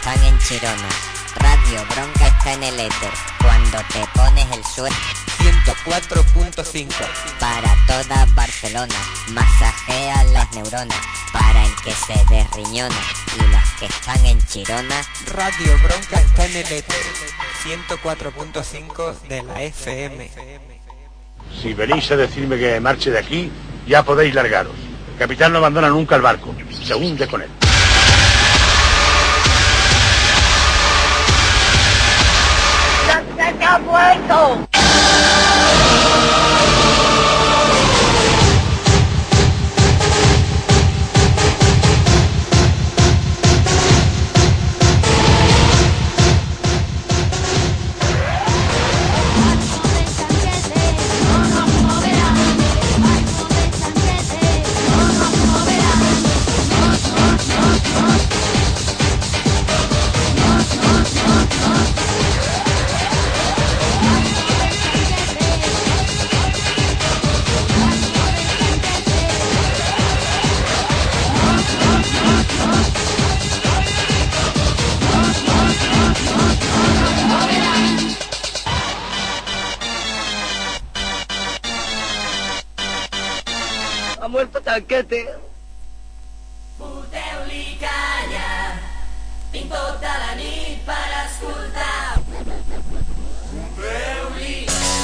están en Chirona. Radio Bronca está en el éter. Cuando te pones el suelo 104.5 para toda Barcelona. Masajea las neuronas para el que se desriñona. Y los que están en Chirona. Radio Bronca está en el éter 104.5 de la FM. Si venís a decirme que marche de aquí, ya podéis largaros. El capitán no abandona nunca el barco, se hunde con él. ¡Se ha muerto! Ha muerto Tanquete. Boteu-li canya, tinc tota la nit per escoltar. Boteu-li.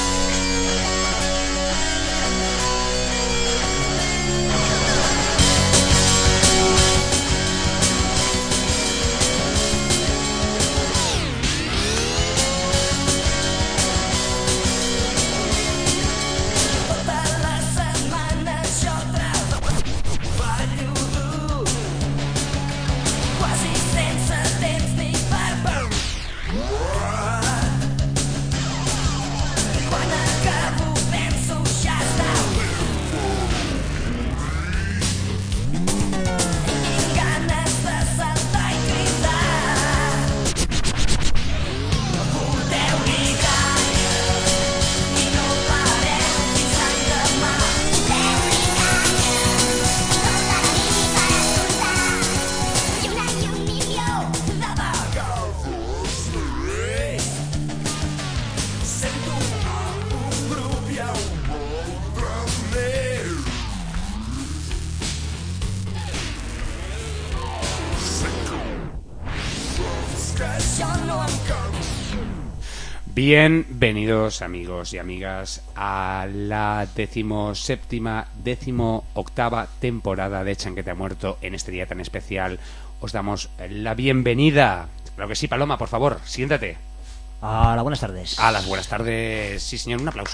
Bienvenidos amigos y amigas a la 17ª, 18ª temporada de Chanquete ha muerto. En este día tan especial os damos la bienvenida. Claro que sí, Paloma, por favor, siéntate. Hola, buenas tardes. A las buenas tardes, sí señor, un aplauso.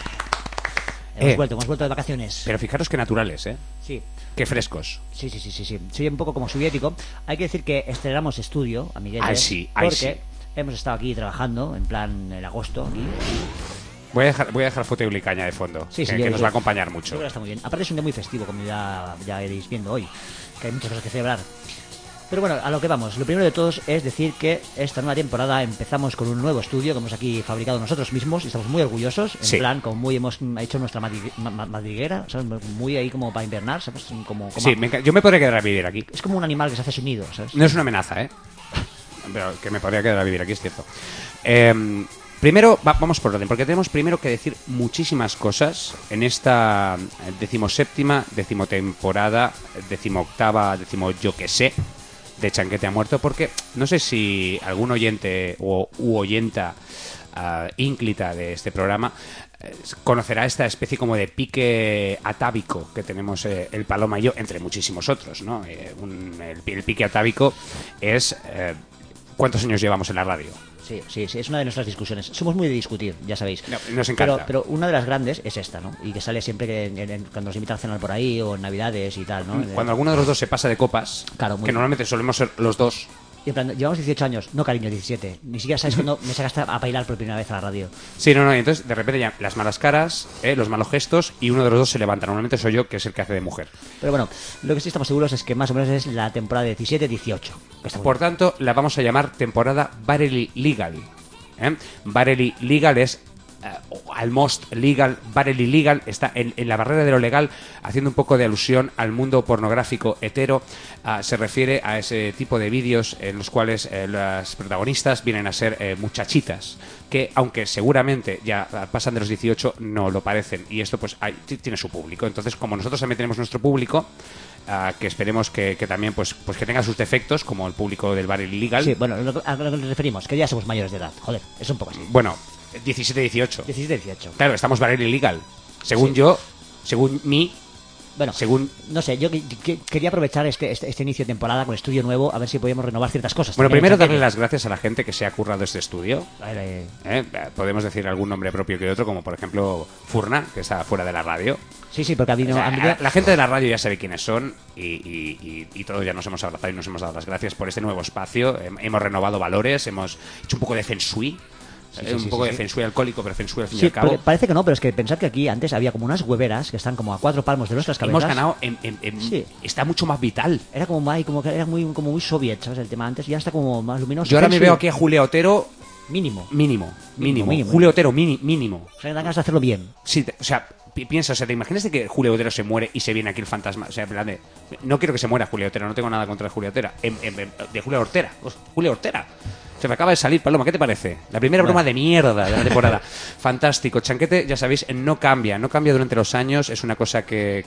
Hemos vuelto de vacaciones. Pero fijaros qué naturales, ¿eh? Sí. Qué frescos. Sí. Soy un poco como soviético. Hay que decir que estrenamos estudio, a Miguel. Sí, porque sí. Hemos estado aquí trabajando, en plan en agosto, aquí. Voy a dejar Boteu-li canya de fondo, que nos va a acompañar mucho. Yo creo que está muy bien. Aparte es un día muy festivo, como ya iréis viendo hoy, que hay muchas cosas que celebrar. Pero bueno, a lo que vamos. Lo primero de todos es decir que esta nueva temporada empezamos con un nuevo estudio que hemos aquí fabricado nosotros mismos y estamos muy orgullosos. En plan, como muy hemos hecho nuestra madriguera, ¿sabes? Muy ahí como para invernar, ¿sabes? Como sí, yo me podría quedar a vivir aquí. Es como un animal que se hace su nido, ¿sabes? No es una amenaza, ¿eh? Pero que me podría quedar a vivir aquí, es cierto. Primero, vamos por orden, porque tenemos primero que decir muchísimas cosas en esta 17ª, 10ª temporada, 18ª, yo que sé, de Chanquete ha muerto, porque no sé si algún oyente u oyenta ínclita de este programa conocerá esta especie como de pique atávico que tenemos el Paloma y yo, entre muchísimos otros, ¿no? El pique atávico es... ¿cuántos años llevamos en la radio? Sí, es una de nuestras discusiones. Somos muy de discutir, ya sabéis. No, nos encanta. Pero una de las grandes es esta, ¿no? Y que sale siempre cuando nos invitan a cenar por ahí o en Navidades y tal, ¿no? Cuando alguno de los dos se pasa de copas, claro, que normalmente solemos ser los dos. Y en plan, llevamos 18 años, no cariño, 17. Ni siquiera sabes cuándo me sacaste a bailar por primera vez a la radio. Sí, no, y entonces de repente ya las malas caras, los malos gestos y uno de los dos se levanta. Normalmente soy yo, que es el que hace de mujer. Pero bueno, lo que sí estamos seguros es que más o menos es la temporada 17-18. Por tanto, la vamos a llamar temporada Barely Legal. Barely Legal es almost legal, barely legal, está en la barrera de lo legal, haciendo un poco de alusión al mundo pornográfico hetero. Se refiere a ese tipo de vídeos en los cuales las protagonistas vienen a ser muchachitas, que aunque seguramente ya pasan de los 18, no lo parecen, y esto pues tiene su público. Entonces, como nosotros también tenemos nuestro público, que esperemos que también pues que tenga sus defectos, como el público del barrio illegal. Sí, bueno, a lo que nos referimos, que ya somos mayores de edad. Joder, es un poco así. Bueno, 17-18. 17-18. Claro, estamos barrio illegal. Según yo, según mí, Bueno, según... no sé, yo quería aprovechar este inicio de temporada con estudio nuevo, a ver si podíamos renovar ciertas cosas. Bueno, también, primero Chanquete. darle las gracias a la gente que se ha currado este estudio. A ver, Podemos decir algún nombre propio que otro, como por ejemplo Furna, que está fuera de la radio. sí, porque O sea, la gente de la radio ya sabe quiénes son y todos ya nos hemos abrazado y nos hemos dado las gracias por este nuevo espacio. Hemos renovado valores, hemos hecho un poco de feng shui. Un poco de feng shui alcohólico, pero feng shui al fin y Sí, al cabo. porque parece que no, pero es que pensad que aquí antes había como unas hueveras que están como a 4 palmos de nuestras cabezas. Hemos ganado Sí. Está mucho más vital. Era como que era muy soviet, ¿sabes? El tema antes ya está como más luminoso. Yo ahora me Feng shui, veo aquí a Julio Otero mínimo. mínimo. Mínimo. Julio Otero mínimo. O sea, dan ganas de hacerlo bien. Sí, o sea, piensa, o sea, ¿te imaginas de que Julio Otero se muere y se viene aquí el fantasma? O sea, en plan de, no quiero que se muera Julio Otero, no tengo nada contra Julio Otero. De Julio Ortera. Julio Ortera. Se me acaba de salir, Paloma, ¿qué te parece? La primera broma de mierda de la temporada. Fantástico. Chanquete, ya sabéis, no cambia durante los años. Es una cosa que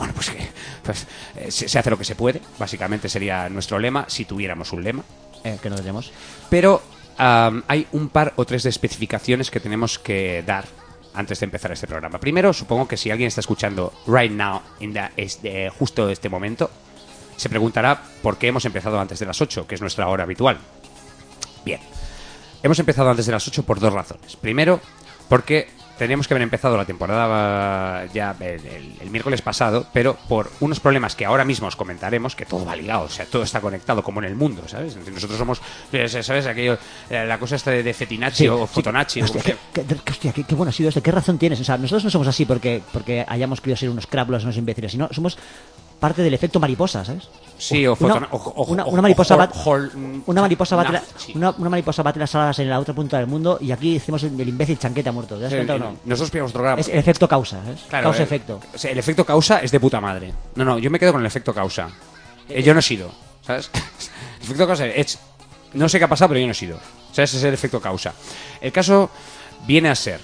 se hace lo que se puede. Básicamente sería nuestro lema, si tuviéramos un lema. Que no tenemos. Pero hay un par o tres de especificaciones que tenemos que dar antes de empezar este programa. Primero, supongo que si alguien está escuchando right now, justo este momento, se preguntará por qué hemos empezado antes de las 8, que es nuestra hora habitual. Bien, hemos empezado antes de las 8 por dos razones. Primero, porque teníamos que haber empezado la temporada ya el miércoles pasado, pero por unos problemas que ahora mismo os comentaremos, que todo va ligado, o sea, todo está conectado como en el mundo, ¿sabes? Nosotros somos, ¿sabes? Aquello, la cosa esta de Fetinacci o Fotonacci. Hostia, qué bueno ha sido esto. ¿Qué razón tienes? O sea, nosotros no somos así porque hayamos querido ser unos crápulas, unos imbéciles, sino somos parte del efecto mariposa, ¿sabes? Sí, una mariposa una mariposa bate sí. una mariposa bate las alas en la otra punta del mundo y aquí hicimos el imbécil Chanquete ha muerto. ¿Te das cuenta o no? Nosotros pillamos otro gramo. Es el efecto causa, ¿sabes? Claro, Causa-efecto. O sea, el efecto causa es de puta madre. No, yo me quedo con el efecto causa. Yo no he sido, ¿sabes? El efecto causa es... No sé qué ha pasado, pero yo no he sido. O sea, ese es el efecto causa. El caso viene a ser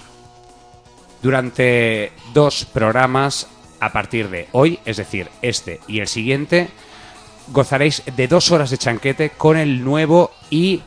durante 2 programas a partir de hoy, es decir, este y el siguiente, gozaréis de 2 horas de Chanquete con el nuevo y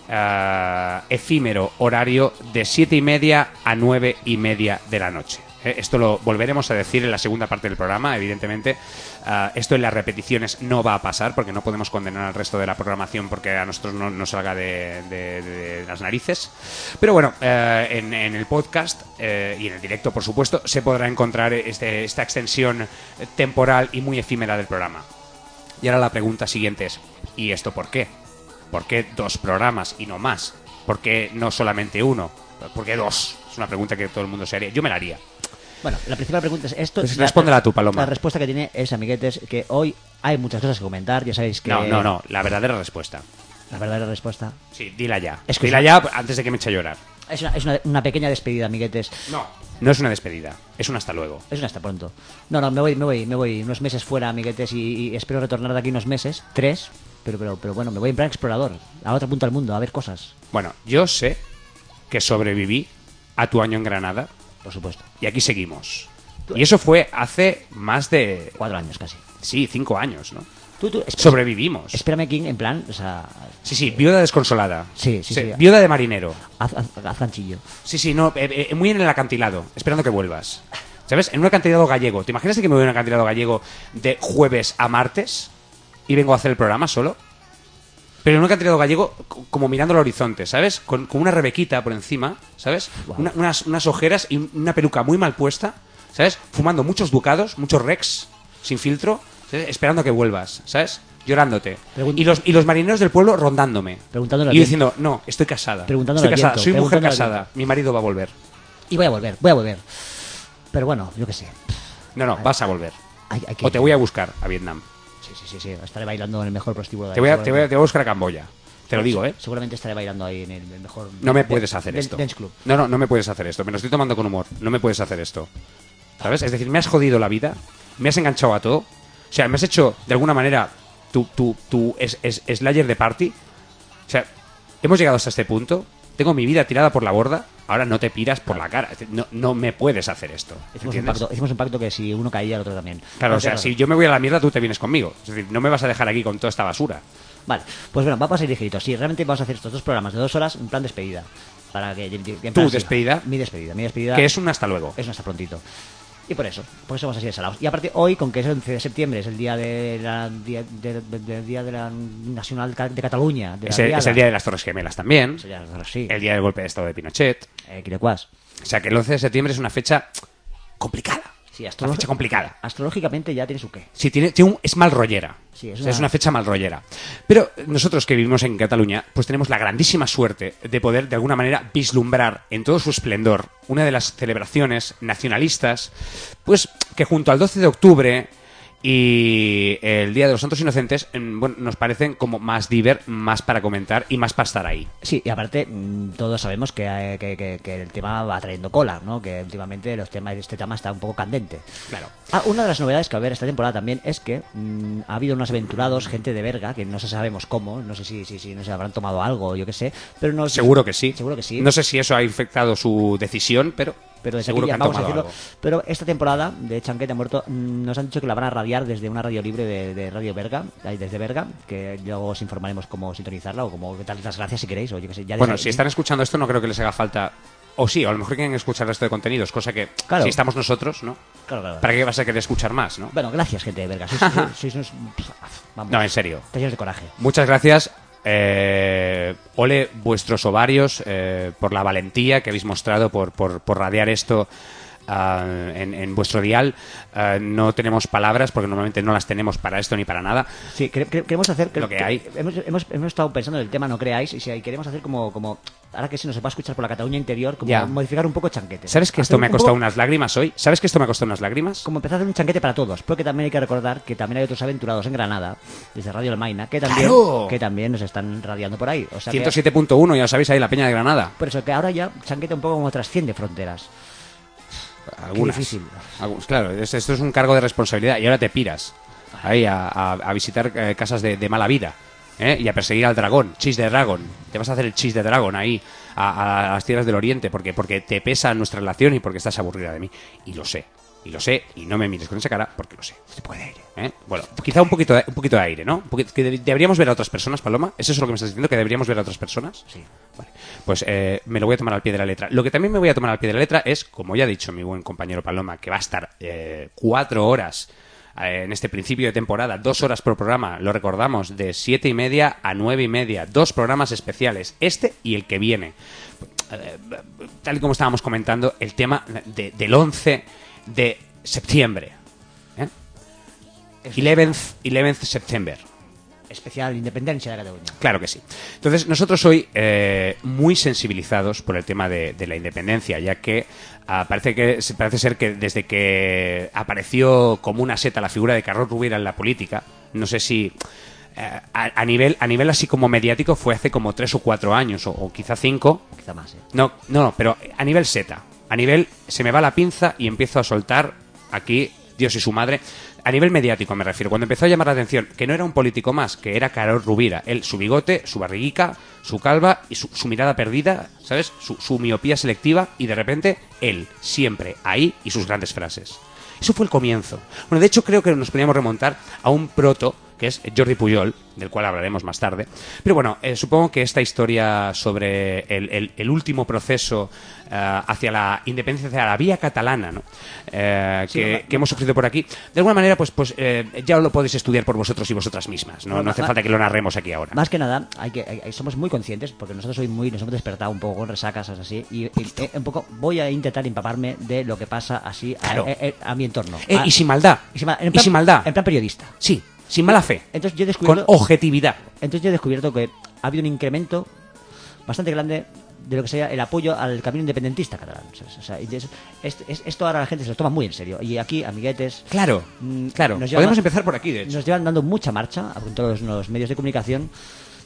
efímero horario de 7:30 a 9:30 de la noche. Esto lo volveremos a decir en la segunda parte del programa, evidentemente. Esto en las repeticiones no va a pasar porque no podemos condenar al resto de la programación porque a nosotros no nos salga de las narices. Pero bueno, en el podcast y en el directo, por supuesto, se podrá encontrar esta extensión temporal y muy efímera del programa. Y ahora la pregunta siguiente es, ¿y esto por qué? ¿Por qué 2 programas y no más? ¿Por qué no solamente 1? ¿Por qué 2? Es una pregunta que todo el mundo se haría. Yo me la haría. Bueno, la principal pregunta es esto. Pues respóndela tú, Paloma. La respuesta que tiene es, amiguetes, que hoy hay muchas cosas que comentar. Ya sabéis que... No, la verdadera respuesta. La verdadera respuesta Sí, dila ya. Es que Dila ya antes de que me eche a llorar. es una pequeña despedida, amiguetes. No es una despedida, es un hasta luego. Es un hasta pronto. No, me voy unos meses fuera, amiguetes, y espero retornar de aquí unos meses, 3, pero bueno, me voy en plan explorador, a otra punta del mundo, a ver cosas. Bueno, yo sé que sobreviví a tu año en Granada Por supuesto. y aquí seguimos. Y eso fue hace más de... 4 años casi. Sí, 5 años, ¿no? Sobrevivimos. Sobrevivimos. Espérame, King, en plan, o sea... Sí, viuda desconsolada. Sí. Viuda de marinero. Haz ganchillo. Sí, no, muy en el acantilado, esperando que vuelvas. ¿Sabes? En un acantilado gallego. ¿Te imaginas que me voy a un acantilado gallego de jueves a martes y vengo a hacer el programa solo? Pero en un acantilado gallego como mirando al horizonte, ¿sabes? Con una rebequita por encima, ¿sabes? Wow. Unas ojeras y una peluca muy mal puesta, ¿sabes? Fumando muchos ducados, muchos rex, sin filtro, ¿sabes? Esperando a que vuelvas, ¿sabes? Llorándote. Y los marineros del pueblo rondándome. Preguntándole Y al yo diciendo, no, estoy casada. Preguntándole Estoy al casada, viento, soy mujer preguntándole al casada. Mi marido va a volver. Y voy a volver. Pero bueno, yo qué sé. No, vas a volver. Hay que... O te voy a buscar a Vietnam. Sí. Estaré bailando en el mejor prostíbulo de Te voy a buscar a Camboya. Te lo digo, ¿eh? Seguramente estaré bailando ahí en el mejor... No me puedes hacer esto. Dance Club. No me puedes hacer esto. Me lo estoy tomando con humor. No me puedes hacer esto. ¿Sabes? Es decir, me has jodido la vida. Me has enganchado a todo. O sea, me has hecho, de alguna manera, tu Slayer de party. O sea, hemos llegado hasta este punto. Tengo mi vida tirada por la borda. Ahora no te piras por la cara. No me puedes hacer esto. Hicimos un pacto que si uno caía, el otro también. Claro, o sea, si yo me voy a la mierda, tú te vienes conmigo. Es decir, no me vas a dejar aquí con toda esta basura. Vale, pues bueno, vamos a ir ligeritos. Sí, realmente vamos a hacer estos 2 programas de 2 horas, en plan despedida. Para que ¿Tu despedida? Mi despedida. Que es un hasta luego. Es un hasta prontito. Y por eso vamos así de salados. Y aparte, hoy, con que es el 11 de septiembre, es el día de la Nacional de Cataluña. Es el día de las Torres Gemelas también. Sí. El día del golpe de estado de Pinochet. Quilecuas. O sea que el 11 de septiembre es una fecha complicada. Sí, una fecha complicada. Astrológicamente ya tiene su qué. Sí, es mal rollera. Sí, es una fecha mal rollera. Pero nosotros que vivimos en Cataluña, pues tenemos la grandísima suerte de poder, de alguna manera, vislumbrar en todo su esplendor una de las celebraciones nacionalistas, pues que junto al 12 de octubre y el Día de los Santos Inocentes, bueno, nos parecen como más más para comentar y más para estar ahí. Sí, y aparte todos sabemos que el tema va trayendo cola, ¿no? Que últimamente este tema está un poco candente. Claro. Una de las novedades que va a haber esta temporada también es que ha habido unos aventurados, gente de Berga, que no sabemos cómo, no sé si no se habrán tomado algo, yo qué sé, pero no. Seguro que sí. Seguro que sí. No sé si eso ha infectado su decisión, pero seguro que han tomado algo. Pero esta temporada de Chanquete ha muerto, nos han dicho que la van a radiar desde una radio libre de Radio Berga, desde Berga, que luego os informaremos cómo sintonizarla o cómo darles las gracias si queréis, o yo qué sé. Bueno, si están escuchando esto no creo que les haga falta, o sí, o a lo mejor quieren escuchar el resto de contenidos, cosa que claro. Si estamos nosotros, ¿no? Claro. ¿Para qué vas a querer escuchar más, no? Bueno, gracias, gente de Berga. Sois unos... Vamos. No, en serio. Te llenos de coraje. Muchas gracias. Ole vuestros ovarios por la valentía que habéis mostrado por radiar esto en vuestro dial. No tenemos palabras porque normalmente no las tenemos para esto ni para nada. Sí, queremos hacer lo que hay. Hemos estado pensando en el tema, no creáis, y si queremos hacer como ahora que se nos va a escuchar por la Cataluña interior, como modificar un poco Chanquete. ¿Sabes que esto me ha costado unas lágrimas hoy? ¿Sabes que esto me ha costado unas lágrimas? Como empezar a hacer un Chanquete para todos, porque también hay que recordar que también hay otros aventurados en Granada, desde Radio Almaina, que también, ¡claro! Que también nos están radiando por ahí. O sea 107.1, ya sabéis, ahí la Peña de Granada. Por eso que ahora ya Chanquete un poco como trasciende fronteras. Algunas. Qué difícil. Claro, esto es un cargo de responsabilidad y ahora te piras ahí a visitar casas de mala vida. Y a perseguir al dragón, Chis de Dragon. Te vas a hacer el Chis de Dragon ahí a las tierras del Oriente porque te pesa nuestra relación y porque estás aburrida de mí. Y lo sé, y no me mires con esa cara porque lo sé. Se puede aire. Bueno, quizá un poquito de aire, ¿no? Que deberíamos ver a otras personas, Paloma. ¿Es eso lo que me estás diciendo? ¿Que deberíamos ver a otras personas? Sí. Vale. Pues me lo voy a tomar al pie de la letra. Lo que también me voy a tomar al pie de la letra es, como ya ha dicho mi buen compañero Paloma, que va a estar 4 horas en este principio de temporada, 2 horas por programa, lo recordamos, de 7:30 a 9:30, 2 programas especiales, este y el que viene. Tal y como estábamos comentando, el tema del 11 de septiembre. 11th September. Especial Independencia de Cataluña. Claro que sí. Entonces, nosotros hoy muy sensibilizados por el tema de la independencia, ya que parece ser que desde que apareció como una seta la figura de Carod Rovira en la política, no sé si a nivel así como mediático fue hace como 3 o 4 años, o quizá 5. Quizá más, No, pero a nivel seta. A nivel se me va la pinza y empiezo a soltar aquí Dios y su madre. A nivel mediático me refiero, cuando empezó a llamar la atención que no era un político más, que era Carod Rovira, él, su bigote, su barriguica, su calva y su mirada perdida, ¿sabes? Su miopía selectiva, y de repente él, siempre ahí, y sus grandes frases. Eso fue el comienzo. Bueno, de hecho creo que nos podríamos remontar a un proto, que es Jordi Pujol, del cual hablaremos más tarde. Pero bueno, supongo que esta historia sobre el último proceso hacia la independencia, hacia la vía catalana, ¿no? Que hemos sufrido por aquí, de alguna manera pues ya lo podéis estudiar por vosotros y vosotras mismas. No hace falta que lo narremos aquí ahora. Más que nada, somos muy conscientes, porque nosotros hoy nos hemos despertado un poco con resacas así, y un poco voy a intentar empaparme de lo que pasa así a mi entorno. Y sin maldad. En plan periodista. Sí. Sin mala fe. Entonces yo he descubierto, con objetividad. Entonces yo he descubierto que ha habido un incremento bastante grande de lo que sería el apoyo al camino independentista catalán. O sea, esto ahora la gente se lo toma muy en serio. Y aquí, amiguetes... Claro. Podemos empezar por aquí, de hecho. Nos llevan dando mucha marcha a todos los medios de comunicación.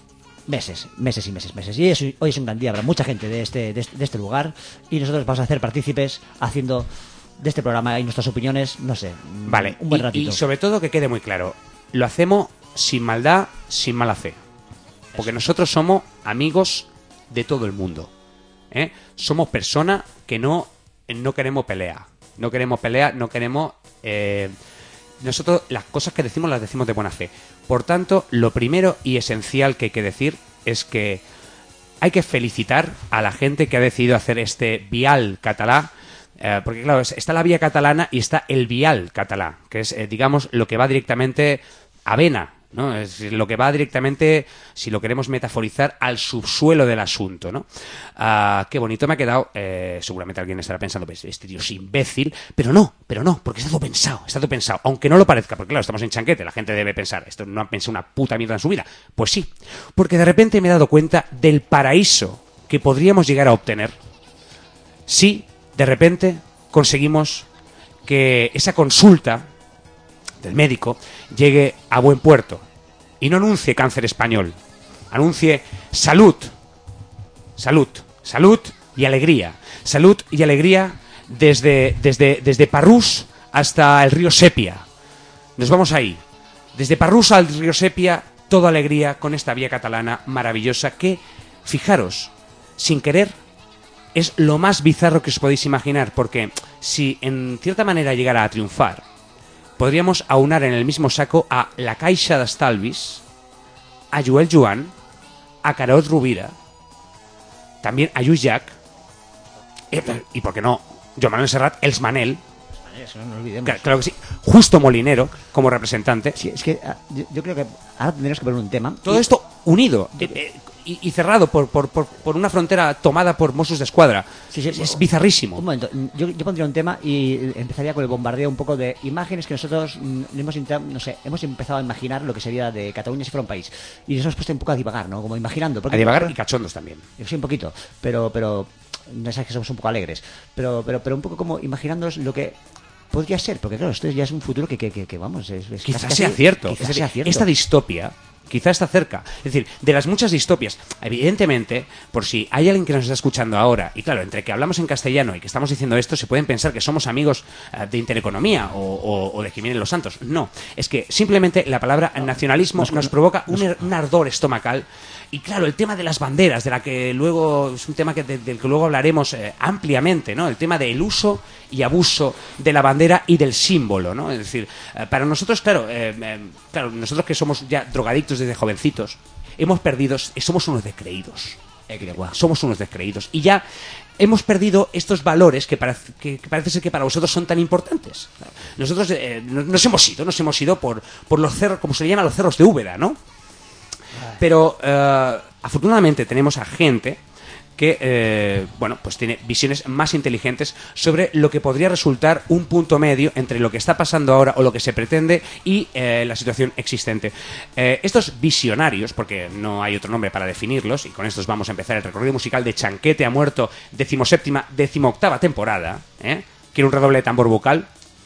meses y meses. Y hoy es un gran día, habrá mucha gente de este lugar y nosotros vamos a hacer partícipes haciendo de este programa y nuestras opiniones, no sé, Vale, un buen ratito. Y sobre todo que quede muy claro, lo hacemos sin maldad, sin mala fe. Porque nosotros somos amigos de todo el mundo. Somos personas que no queremos pelea. No queremos pelea, no queremos... nosotros las cosas que decimos las decimos de buena fe. Por tanto, lo primero y esencial que hay que decir es que hay que felicitar a la gente que ha decidido hacer este vial catalá, porque claro, está la vía catalana y está el vial catalá, que es, digamos, lo que va directamente a vena, ¿no? Es lo que va directamente, si lo queremos metaforizar, al subsuelo del asunto, ¿no? Qué bonito me ha quedado. Seguramente alguien estará pensando, pues este tío es imbécil, pero no, porque está todo pensado, aunque no lo parezca, porque claro, estamos en Chanquete, la gente debe pensar, esto no han pensado una puta mierda en su vida. Pues sí, porque de repente me he dado cuenta del paraíso que podríamos llegar a obtener si de repente conseguimos que esa consulta del médico llegue a buen puerto y no anuncie cáncer español, anuncie salud y alegría, desde Parrús hasta el río Sepia. Nos vamos ahí, desde Parrús al río Sepia, toda alegría con esta vía catalana maravillosa que, fijaros, sin querer, es lo más bizarro que os podéis imaginar, porque si en cierta manera llegara a triunfar, podríamos aunar en el mismo saco a la Caixa d'Estalvis, a Joel Joan, a Carod Rovira, también a Lluís Llach, y por qué no, Joan Manuel Serrat, Els Manel, Eso no olvidemos. claro que sí, Justo Molinero como representante. Sí, es que yo creo que ahora tendremos que poner un tema. Todo esto unido y cerrado por una frontera tomada por Mossos d'Esquadra. Sí, sí, es bizarrísimo. Un momento, yo pondría un tema y empezaría con el bombardeo un poco de imágenes que nosotros hemos empezado a imaginar lo que sería de Cataluña si fuera un país. Y nos hemos puesto un poco a divagar, ¿no? Como imaginando. A divagar y cachondos también. Sí, un poquito, pero no sabes que somos un poco alegres. Pero un poco como imaginándonos lo que podría ser, porque claro, esto ya es un futuro que vamos, es quizás sea cierto. Quizás sea cierto. Esta distopia quizás está cerca. Es decir, de las muchas distopias, evidentemente, por si hay alguien que nos está escuchando ahora, y claro, entre que hablamos en castellano y que estamos diciendo esto, se pueden pensar que somos amigos de Intereconomía o de Jiménez Los Santos. No, es que simplemente la palabra nacionalismo nos provoca un ardor estomacal. Y claro, el tema de las banderas, de la que luego es un tema del que luego hablaremos ampliamente, ¿no? El tema del uso y abuso de la bandera y del símbolo, ¿no? Es decir, para nosotros, claro, nosotros que somos ya drogadictos desde jovencitos, hemos perdido, somos unos descreídos. Somos unos descreídos. Y ya hemos perdido estos valores que parece ser que para vosotros son tan importantes. Nosotros nos hemos ido por los cerros, como se le llama, los cerros de Úbeda, ¿no? Pero afortunadamente tenemos a gente que pues tiene visiones más inteligentes sobre lo que podría resultar un punto medio entre lo que está pasando ahora o lo que se pretende y la situación existente. Estos visionarios, porque no hay otro nombre para definirlos, y con estos vamos a empezar el recorrido musical de Chanquete ha muerto, 17ª, 18ª temporada. ¿Quiere un redoble de tambor vocal?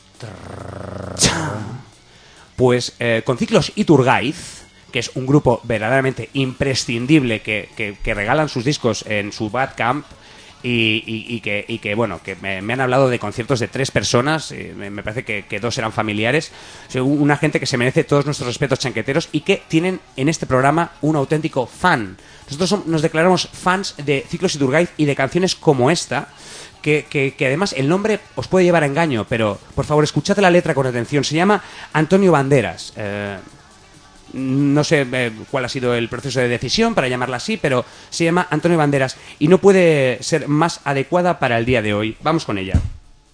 Pues con Ciclos Iturgaiz, que es un grupo verdaderamente imprescindible que regalan sus discos en su Bandcamp y que me han hablado de conciertos de 3 personas, me parece que 2 eran familiares, una gente que se merece todos nuestros respetos chanqueteros y que tienen en este programa un auténtico fan. Nosotros nos declaramos fans de Ciclos Iturgaiz y de canciones como esta, que además el nombre os puede llevar a engaño, pero por favor escuchad la letra con atención. Se llama Antonio Banderas. No sé cuál ha sido el proceso de decisión para llamarla así, pero se llama Antonio Banderas y no puede ser más adecuada para el día de hoy. Vamos con ella.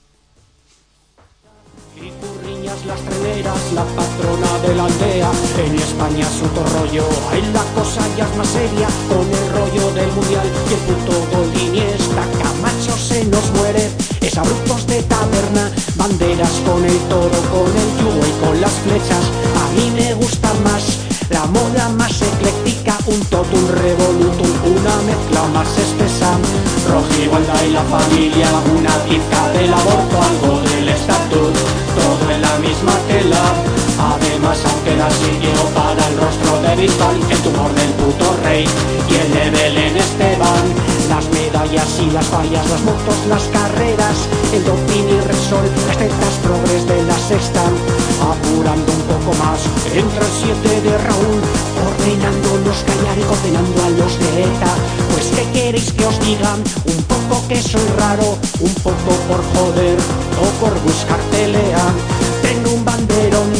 Iturriñas, las treleras, la patrona de la aldea. En España es otro rollo, ahí la cosa ya es más seria. Con el rollo del mundial y el puto gol de Iniesta, Camacho se nos muere. Es abruptos de taberna, banderas con el toro, con el yugo y con las flechas. A mí me gusta más la moda más ecléctica, un totum revolutum, una mezcla más espesa. Rojigualda y la familia, una pizca del aborto, algo del estatus, todo en la misma tela. Además, aunque la siguió para el rostro de Bisbal, el tumor del puto rey y el de Belén Esteban. Las medallas y las fallas, las motos, las carreras, el doping y Repsol, las tetas progres de la sexta. Apurando un poco más, entra el 7 de Raúl, ordenándolos callar y condenando a los de ETA. Pues ¿qué queréis que os diga? Un poco que soy raro, un poco por joder o por buscar pelea. Tengo un banderón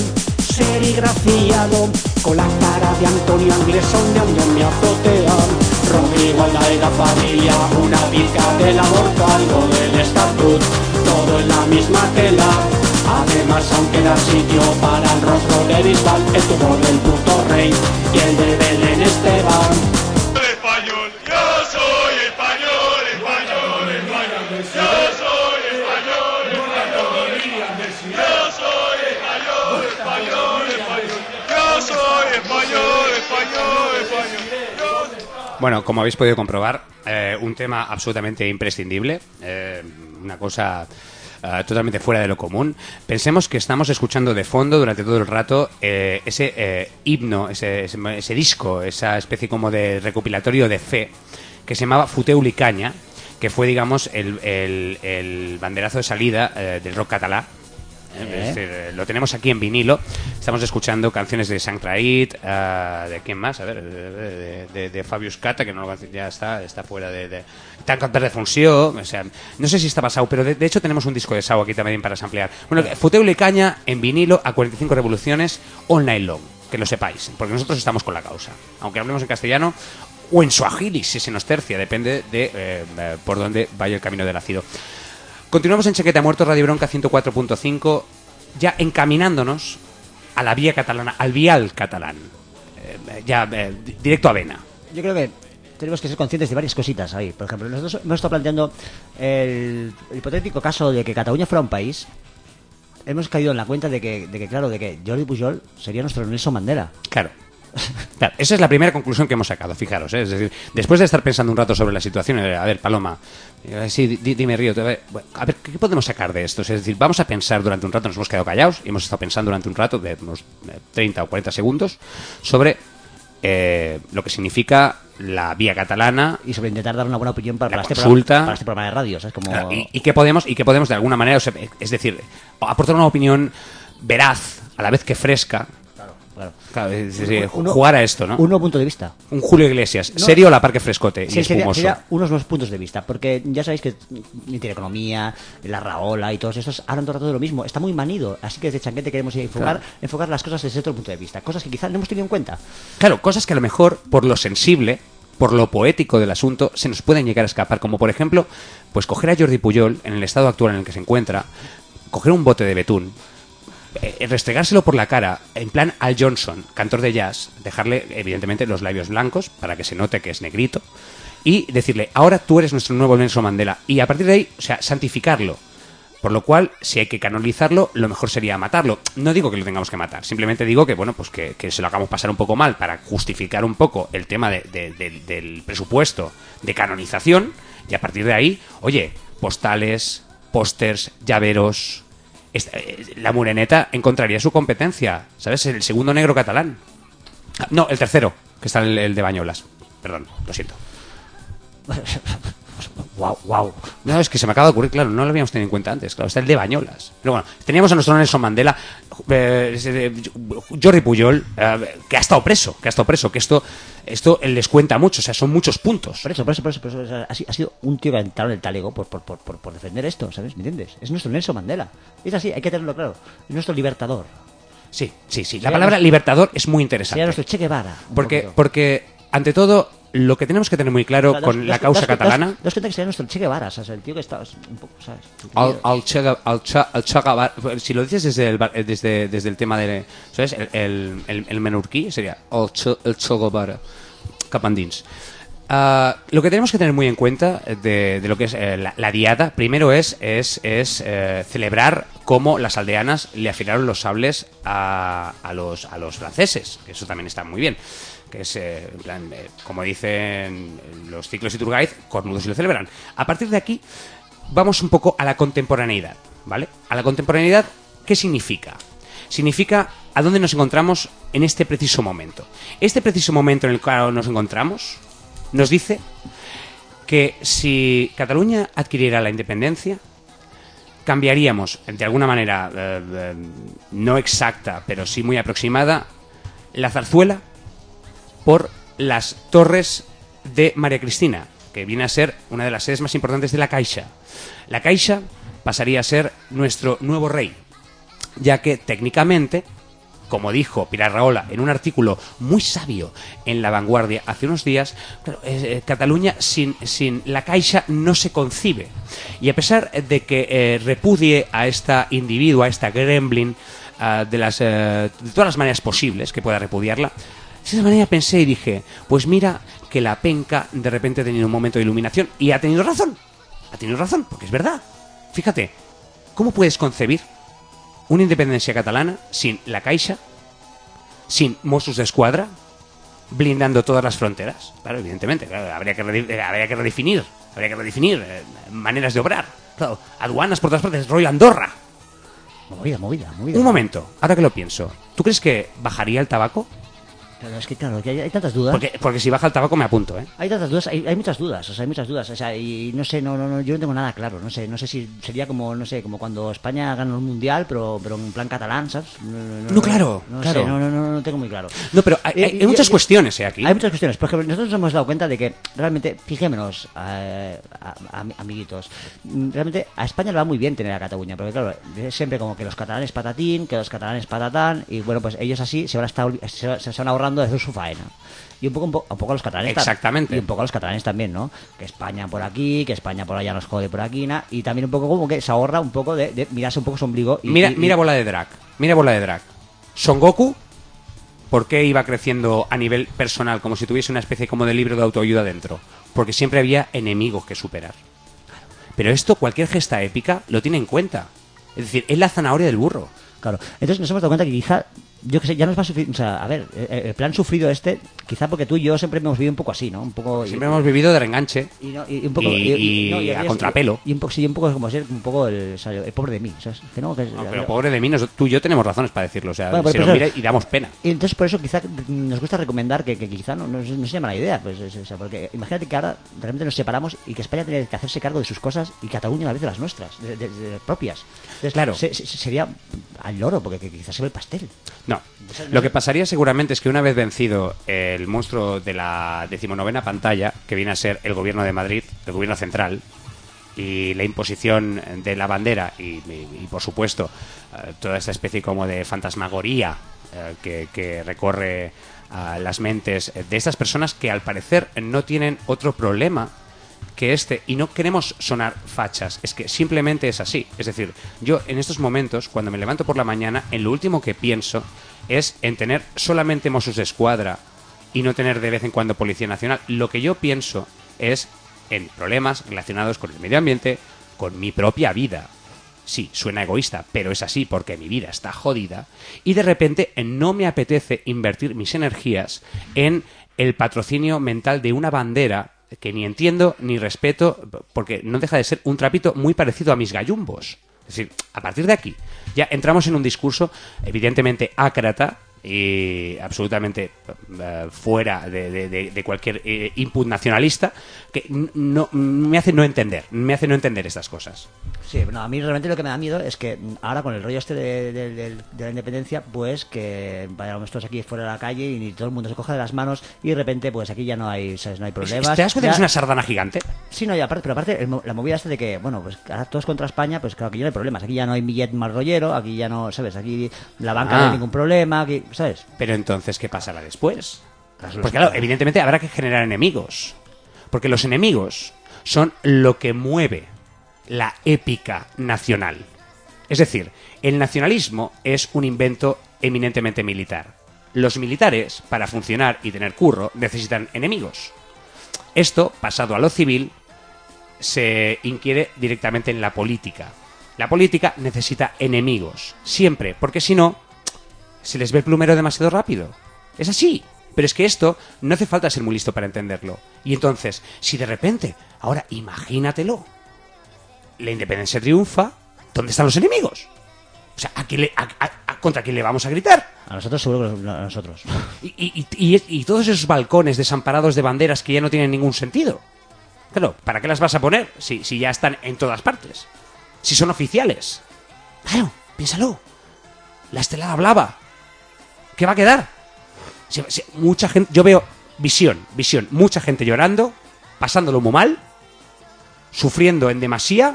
serigrafiado con la cara de Antonio Anglés ondeando en mi azotea. Rompe igualdad en la familia, una pizca del aborto, algo del estatut, todo en la misma tela. Además aún queda sitio para el rostro de Bisbal, el tumor del puto rey y el de Belén Esteban. Español, yo soy español, español, español, yo soy español, español, yo soy español, español, español, yo soy español, español, español. Bueno, como habéis podido comprobar, un tema absolutamente imprescindible, una cosa totalmente fuera de lo común. Pensemos que estamos escuchando de fondo durante todo el rato ese himno, ese disco, esa especie como de recopilatorio de fe que se llamaba Futeu li Canya, que fue, digamos, el banderazo de salida del rock catalán. Es decir, lo tenemos aquí en vinilo. Estamos escuchando canciones de Sant Traït, de quién más, a ver, de Fabius Cata, que no ya está fuera de Tan Cantar de Funció, o sea, no sé si está pasado, pero de hecho tenemos un disco de Sau aquí también para samplear. Bueno, Futeu li Canya en vinilo a 45 revoluciones all night long, que lo sepáis, porque nosotros estamos con la causa, aunque hablemos en castellano o en suajili, si se nos tercia, depende de por dónde vaya el camino del ácido. Continuamos en Chaqueta Muerto, Radio Bronca 104.5, ya encaminándonos a la vía catalana, al vial catalán, directo a Vena. Yo creo que tenemos que ser conscientes de varias cositas ahí. Por ejemplo, nosotros hemos estado planteando el hipotético caso de que Cataluña fuera un país. Hemos caído en la cuenta de que Jordi Pujol sería nuestro Nelson Mandela. Claro. Claro, esa es la primera conclusión que hemos sacado, fijaros, ¿eh? Es decir, después de estar pensando un rato sobre la situación, a ver, Paloma, sí, dime, Río, a ver, ¿qué podemos sacar de esto? Es decir, vamos a pensar durante un rato, nos hemos quedado callados y hemos estado pensando durante un rato, de unos 30 o 40 segundos, sobre lo que significa la vía catalana y sobre intentar dar una buena opinión para este programa de radio, ¿sabes? Como... Claro, y que podemos de alguna manera, o sea, es decir, aportar una opinión veraz a la vez que fresca. Claro, jugar a esto, ¿no? Un nuevo punto de vista. Un Julio Iglesias, serio la Parque Frescote y espumoso. Sería unos nuevos puntos de vista, porque ya sabéis que Intereconomía, la Raola y todos estos hablan todo el rato de lo mismo. Está muy manido, así que desde Chanquete queremos enfocar las cosas desde otro punto de vista, cosas que quizás no hemos tenido en cuenta. Claro, cosas que a lo mejor, por lo sensible, por lo poético del asunto, se nos pueden llegar a escapar, como por ejemplo, pues coger a Jordi Pujol en el estado actual en el que se encuentra, coger un bote de betún, restregárselo por la cara en plan Al Johnson, cantor de jazz, dejarle evidentemente los labios blancos para que se note que es negrito y decirle, ahora tú eres nuestro nuevo Nelson Mandela, y a partir de ahí, o sea, santificarlo. Por lo cual, si hay que canonizarlo, lo mejor sería matarlo. No digo que lo tengamos que matar, simplemente digo que, bueno, pues que se lo hagamos pasar un poco mal para justificar un poco el tema del presupuesto de canonización, y a partir de ahí, oye, postales, pósters, llaveros. La Moreneta encontraría su competencia, ¿sabes? El segundo negro catalán. No, el tercero, que está el de Bañolas. Perdón, lo siento. Wow. No, es que se me acaba de ocurrir, claro, no lo habíamos tenido en cuenta antes, claro, está el de Bañolas. Pero bueno, teníamos a nuestro Nelson Mandela, Jordi Pujol, que ha estado preso, que esto les cuenta mucho, o sea, son muchos puntos. Por eso, o sea, ha sido un tío que ha entrado en el talego por defender esto, ¿sabes? ¿Me entiendes? Es nuestro Nelson Mandela. Es así, hay que tenerlo claro. Es nuestro libertador. Sí. La palabra libertador es muy interesante. Sería nuestro Che Guevara. Porque, ante todo, lo que tenemos que tener muy claro con la causa catalana... Dos cuenta que sería nuestro Che Guevara, ¿sabes? El tío que está un poco, ¿sabes? Al Che Guevara, si lo dices desde el tema de... ¿Sabes? El menorquí sería el Che Guevara. Capandins. Lo que tenemos que tener muy en cuenta de lo que es la diada, primero es celebrar cómo las aldeanas le afilaron los sables a los franceses, que eso también está muy bien, que es, en plan, como dicen los ciclos Iturgaiz, cornudos y lo celebran. A partir de aquí vamos un poco a la contemporaneidad, ¿vale? A la contemporaneidad, ¿qué significa? significa a dónde nos encontramos en este preciso momento. Este preciso momento en el cual nos encontramos nos dice que si Cataluña adquiriera la independencia, cambiaríamos, de alguna manera no exacta, pero sí muy aproximada, la Zarzuela por las Torres de María Cristina, que viene a ser una de las sedes más importantes de la Caixa. La Caixa pasaría a ser nuestro nuevo rey, ya que técnicamente, como dijo Pilar Rahola en un artículo muy sabio en La Vanguardia hace unos días, claro, Cataluña sin la Caixa no se concibe. Y a pesar de que repudie a esta individua, a esta gremlin, de todas las maneras posibles que pueda repudiarla, de esa manera pensé y dije, pues mira que la penca de repente ha tenido un momento de iluminación y ha tenido razón, porque es verdad. Fíjate, ¿cómo puedes concebir una independencia catalana sin la Caixa, sin Mossos d'Esquadra, blindando todas las fronteras? Claro, evidentemente, claro, habría que redefinir maneras de obrar. Claro, aduanas por todas partes, rollo Andorra. Movida. Un momento, ahora que lo pienso, ¿tú crees que bajaría el tabaco? Pero es que claro, que hay tantas dudas. Porque si baja el tabaco me apunto, ¿eh? Hay tantas dudas, hay muchas dudas, o sea, y no sé, no, yo no tengo nada claro, no sé si sería como, no sé, como cuando España ganó el Mundial, pero en plan catalán, ¿sabes? Claro. Sé, no tengo muy claro. No, pero hay muchas cuestiones, aquí. Hay muchas cuestiones, porque nosotros nos hemos dado cuenta de que realmente, fijémonos, amiguitos, realmente a España le va muy bien tener a Cataluña, porque claro, es siempre como que los catalanes patatín, que los catalanes patatán, y bueno, pues ellos así se van ahorrando de hacer su faena. Y un poco los catalanes. Exactamente. Y un poco los catalanes también, ¿no? Que España por aquí, que España por allá nos jode por aquí, y también un poco como que se ahorra un poco de mirarse un poco su ombligo. Mira bola de drag. Son Goku, ¿por qué iba creciendo a nivel personal como si tuviese una especie como de libro de autoayuda dentro? Porque siempre había enemigos que superar. Pero esto, cualquier gesta épica lo tiene en cuenta. Es decir, es la zanahoria del burro. Claro, entonces nos hemos dado cuenta que quizá, yo que sé, ya nos va a sufrir, o sea, a ver, el plan sufrido quizá porque tú y yo siempre hemos vivido un poco así, ¿no? Un poco siempre hemos vivido de reenganche y un poco a contrapelo. Y un poco es como ser un poco el pobre de mí, ¿sabes? Pero pobre de mí, tú y yo tenemos razones para decirlo, o sea, bueno, se lo mira y damos pena. Y entonces por eso quizá nos gusta recomendar que quizá no se llama la idea, pues, o sea, porque imagínate que ahora realmente nos separamos y que España tiene que hacerse cargo de sus cosas y Cataluña a la vez de las nuestras, de propias. Entonces, claro, sería al loro, porque quizás se ve el pastel. No, lo que pasaría seguramente es que una vez vencido el monstruo de la 19ª pantalla, que viene a ser el gobierno de Madrid, el gobierno central, y la imposición de la bandera y por supuesto toda esta especie como de fantasmagoría que recorre las mentes de estas personas que al parecer no tienen otro problema que y no queremos sonar fachas, es que simplemente es así. Es decir, yo en estos momentos, cuando me levanto por la mañana, en lo último que pienso es en tener solamente Mossos d'Esquadra y no tener de vez en cuando Policía Nacional. Lo que yo pienso es en problemas relacionados con el medio ambiente, con mi propia vida. Sí, suena egoísta, pero es así porque mi vida está jodida y de repente no me apetece invertir mis energías en el patrocinio mental de una bandera que ni entiendo ni respeto, porque no deja de ser un trapito muy parecido a mis gallumbos. Es decir, a partir de aquí ya entramos en un discurso evidentemente ácrata y absolutamente fuera de cualquier input nacionalista que no me hace no entender estas cosas. Sí, bueno, a mí realmente lo que me da miedo es que ahora con el rollo de la independencia, pues que vayamos nosotros aquí fuera de la calle y todo el mundo se coja de las manos y de repente pues aquí ya no hay, ¿sabes? No hay problemas. ¿Te das cuenta que es una sardana gigante? Sí, no, y aparte, la movida esta de que, bueno, pues ahora todos contra España, pues claro que ya no hay problemas. Aquí ya no hay billet mal rollero, aquí ya no, ¿sabes? Aquí la banca no hay ningún problema, aquí, ¿sabes? Pero entonces, ¿qué pasará después? Porque claro, evidentemente habrá que generar enemigos. Porque los enemigos son lo que mueve la épica nacional. Es decir, el nacionalismo es un invento eminentemente militar. Los militares, para funcionar y tener curro, necesitan enemigos. Esto, pasado a lo civil, se inquiere directamente en la política. La política necesita enemigos, siempre, porque si no, se les ve el plumero demasiado rápido. Es así. Pero es que esto no hace falta ser muy listo para entenderlo. Y entonces, si de repente, ahora imagínatelo, la independencia triunfa, ¿dónde están los enemigos? O sea, ¿contra quién le vamos a gritar? A nosotros seguro que a nosotros. Y todos esos balcones desamparados de banderas que ya no tienen ningún sentido. Claro, ¿para qué las vas a poner si ya están en todas partes? Si son oficiales. Claro, piénsalo. La estelada blava. ¿Qué va a quedar? Mucha gente... Yo veo visión. Mucha gente llorando, pasándolo muy mal, sufriendo en demasía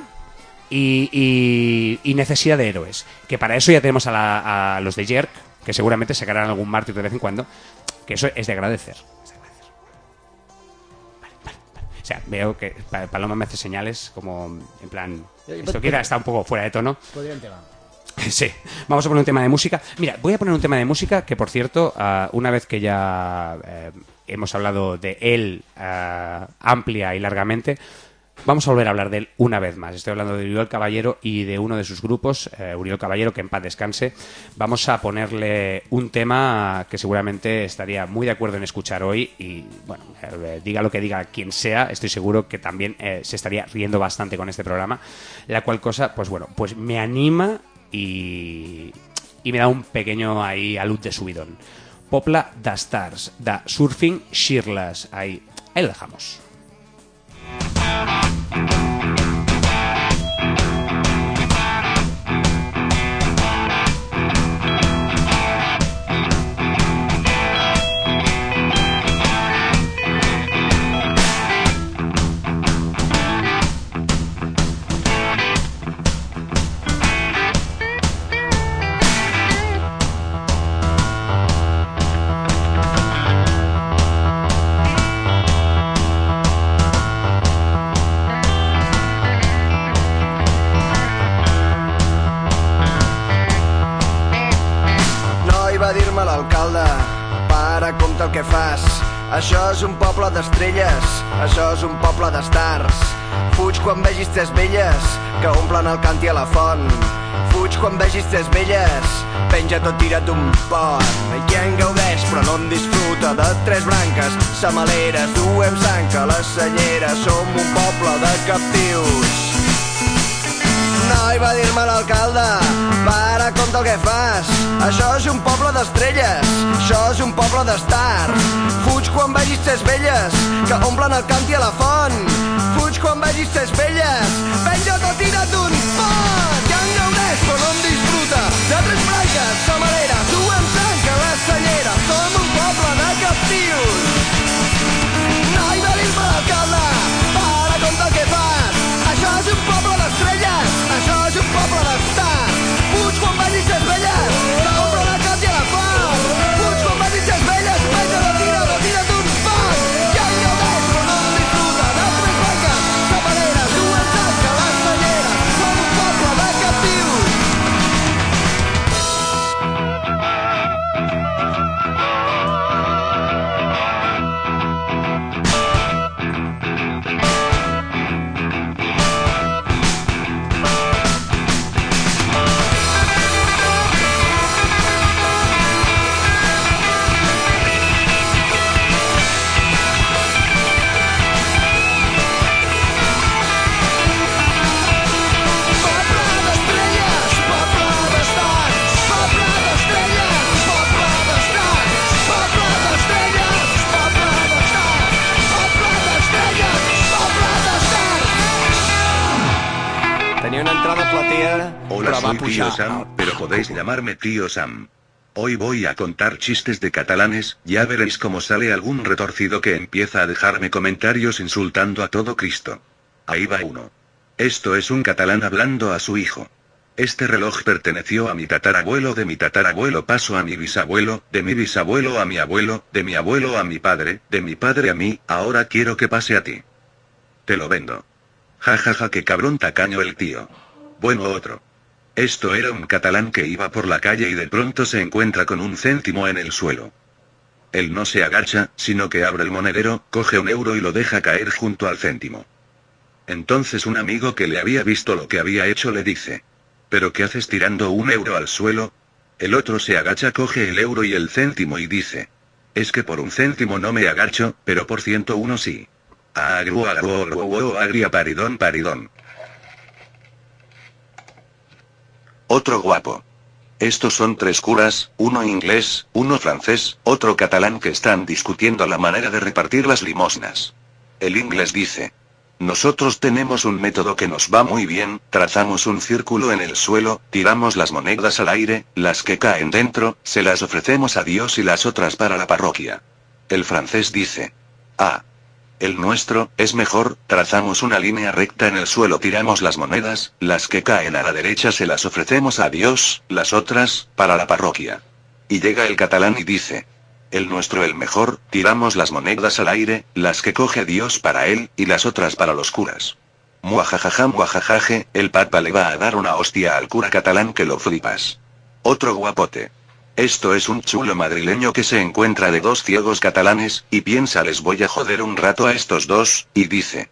y necesidad de héroes. Que para eso ya tenemos a los de Jerk, que seguramente sacarán algún mártir de vez en cuando, que eso es de agradecer. Vale. O sea, veo que Paloma me hace señales como, en plan, esto queda está un poco fuera de tono. Podría un tema. Sí, vamos a poner un tema de música. Mira, voy a poner un tema de música que, por cierto, una vez que ya hemos hablado de él amplia y largamente, vamos a volver a hablar de él una vez más. Estoy hablando de Uriol Caballero y de uno de sus grupos, Uriol Caballero, que en paz descanse. Vamos a ponerle un tema que seguramente estaría muy de acuerdo en escuchar hoy y, bueno, diga lo que diga quien sea, estoy seguro que también se estaría riendo bastante con este programa, la cual cosa, pues bueno, pues me anima y me da un pequeño ahí alud de subidón. Popla da Stars, da Surfing Shirlas. Ahí lo dejamos. El que fas. Això és un poble d'estrelles, això és un poble d'estars. Fuig quan vegis tres velles que omplen el cant i a la font. Fuig quan vegis tres velles, penja tot tirat d'un pont. Hi en gaudeix però no en disfruta de tres branques, samaleres, duem sang a la senyera. Som un poble de captius. Noi, va dir-me l'alcalde, para, compte el que fas. Això és un poble d'estrelles, això és un poble d'estars. Fuig quan vegis tres velles que omplen el cant i a la font. Fuig quan vegis tres velles, penja tot tirat d'un pont. Ja en gaudeix però no en disfruta de tres branques, samaleres, duem sang a la senyera. Som un poble de captius. Noi, va dir-me l'alcalde, para, compte el que fas. Això és un poble d'estrelles, això és un poble d'estars. Fuig quan vegis tres velles que omplen el cant i a la font. Fuig quan vegis tres velles, penja la tira d'un pont. Ja en gaudeix però no en disfruta de tres branques, samaleres, duem sang a la senyera. Som un poble de captius. Tenía una entrada platea. Hola, soy Tío Sam, pero podéis llamarme Tío Sam. Hoy voy a contar chistes de catalanes, ya veréis cómo sale algún retorcido que empieza a dejarme comentarios insultando a todo Cristo. Ahí va uno. Esto es un catalán hablando a su hijo. Este reloj perteneció a mi tatarabuelo, de mi tatarabuelo pasó a mi bisabuelo, de mi bisabuelo a mi abuelo, de mi abuelo a mi padre, de mi padre a mí, ahora quiero que pase a ti. Te lo vendo. Ja ja ja, qué cabrón tacaño el tío. Bueno, otro. Esto era un catalán que iba por la calle y de pronto se encuentra con un céntimo en el suelo. Él no se agacha, sino que abre el monedero, coge un euro y lo deja caer junto al céntimo. Entonces un amigo que le había visto lo que había hecho le dice: ¿pero qué haces tirando un euro al suelo? El otro se agacha, coge el euro y el céntimo y dice: es que por un céntimo no me agacho, pero por 101 sí. Agria paridón. Otro guapo. Estos son 3 curas, uno inglés, uno francés, otro catalán que están discutiendo la manera de repartir las limosnas. El inglés dice: nosotros tenemos un método que nos va muy bien, trazamos un círculo en el suelo, tiramos las monedas al aire, las que caen dentro, se las ofrecemos a Dios y las otras para la parroquia. El francés dice: el nuestro es mejor, trazamos una línea recta en el suelo, tiramos las monedas, las que caen a la derecha se las ofrecemos a Dios, las otras, para la parroquia. Y llega el catalán y dice: el nuestro el mejor, tiramos las monedas al aire, las que coge Dios para él, y las otras para los curas. Muajajaje, el papa le va a dar una hostia al cura catalán que lo flipas. Otro guapote. Esto es un chulo madrileño que se encuentra de 2 ciegos catalanes, y piensa les voy a joder un rato a estos dos, y dice: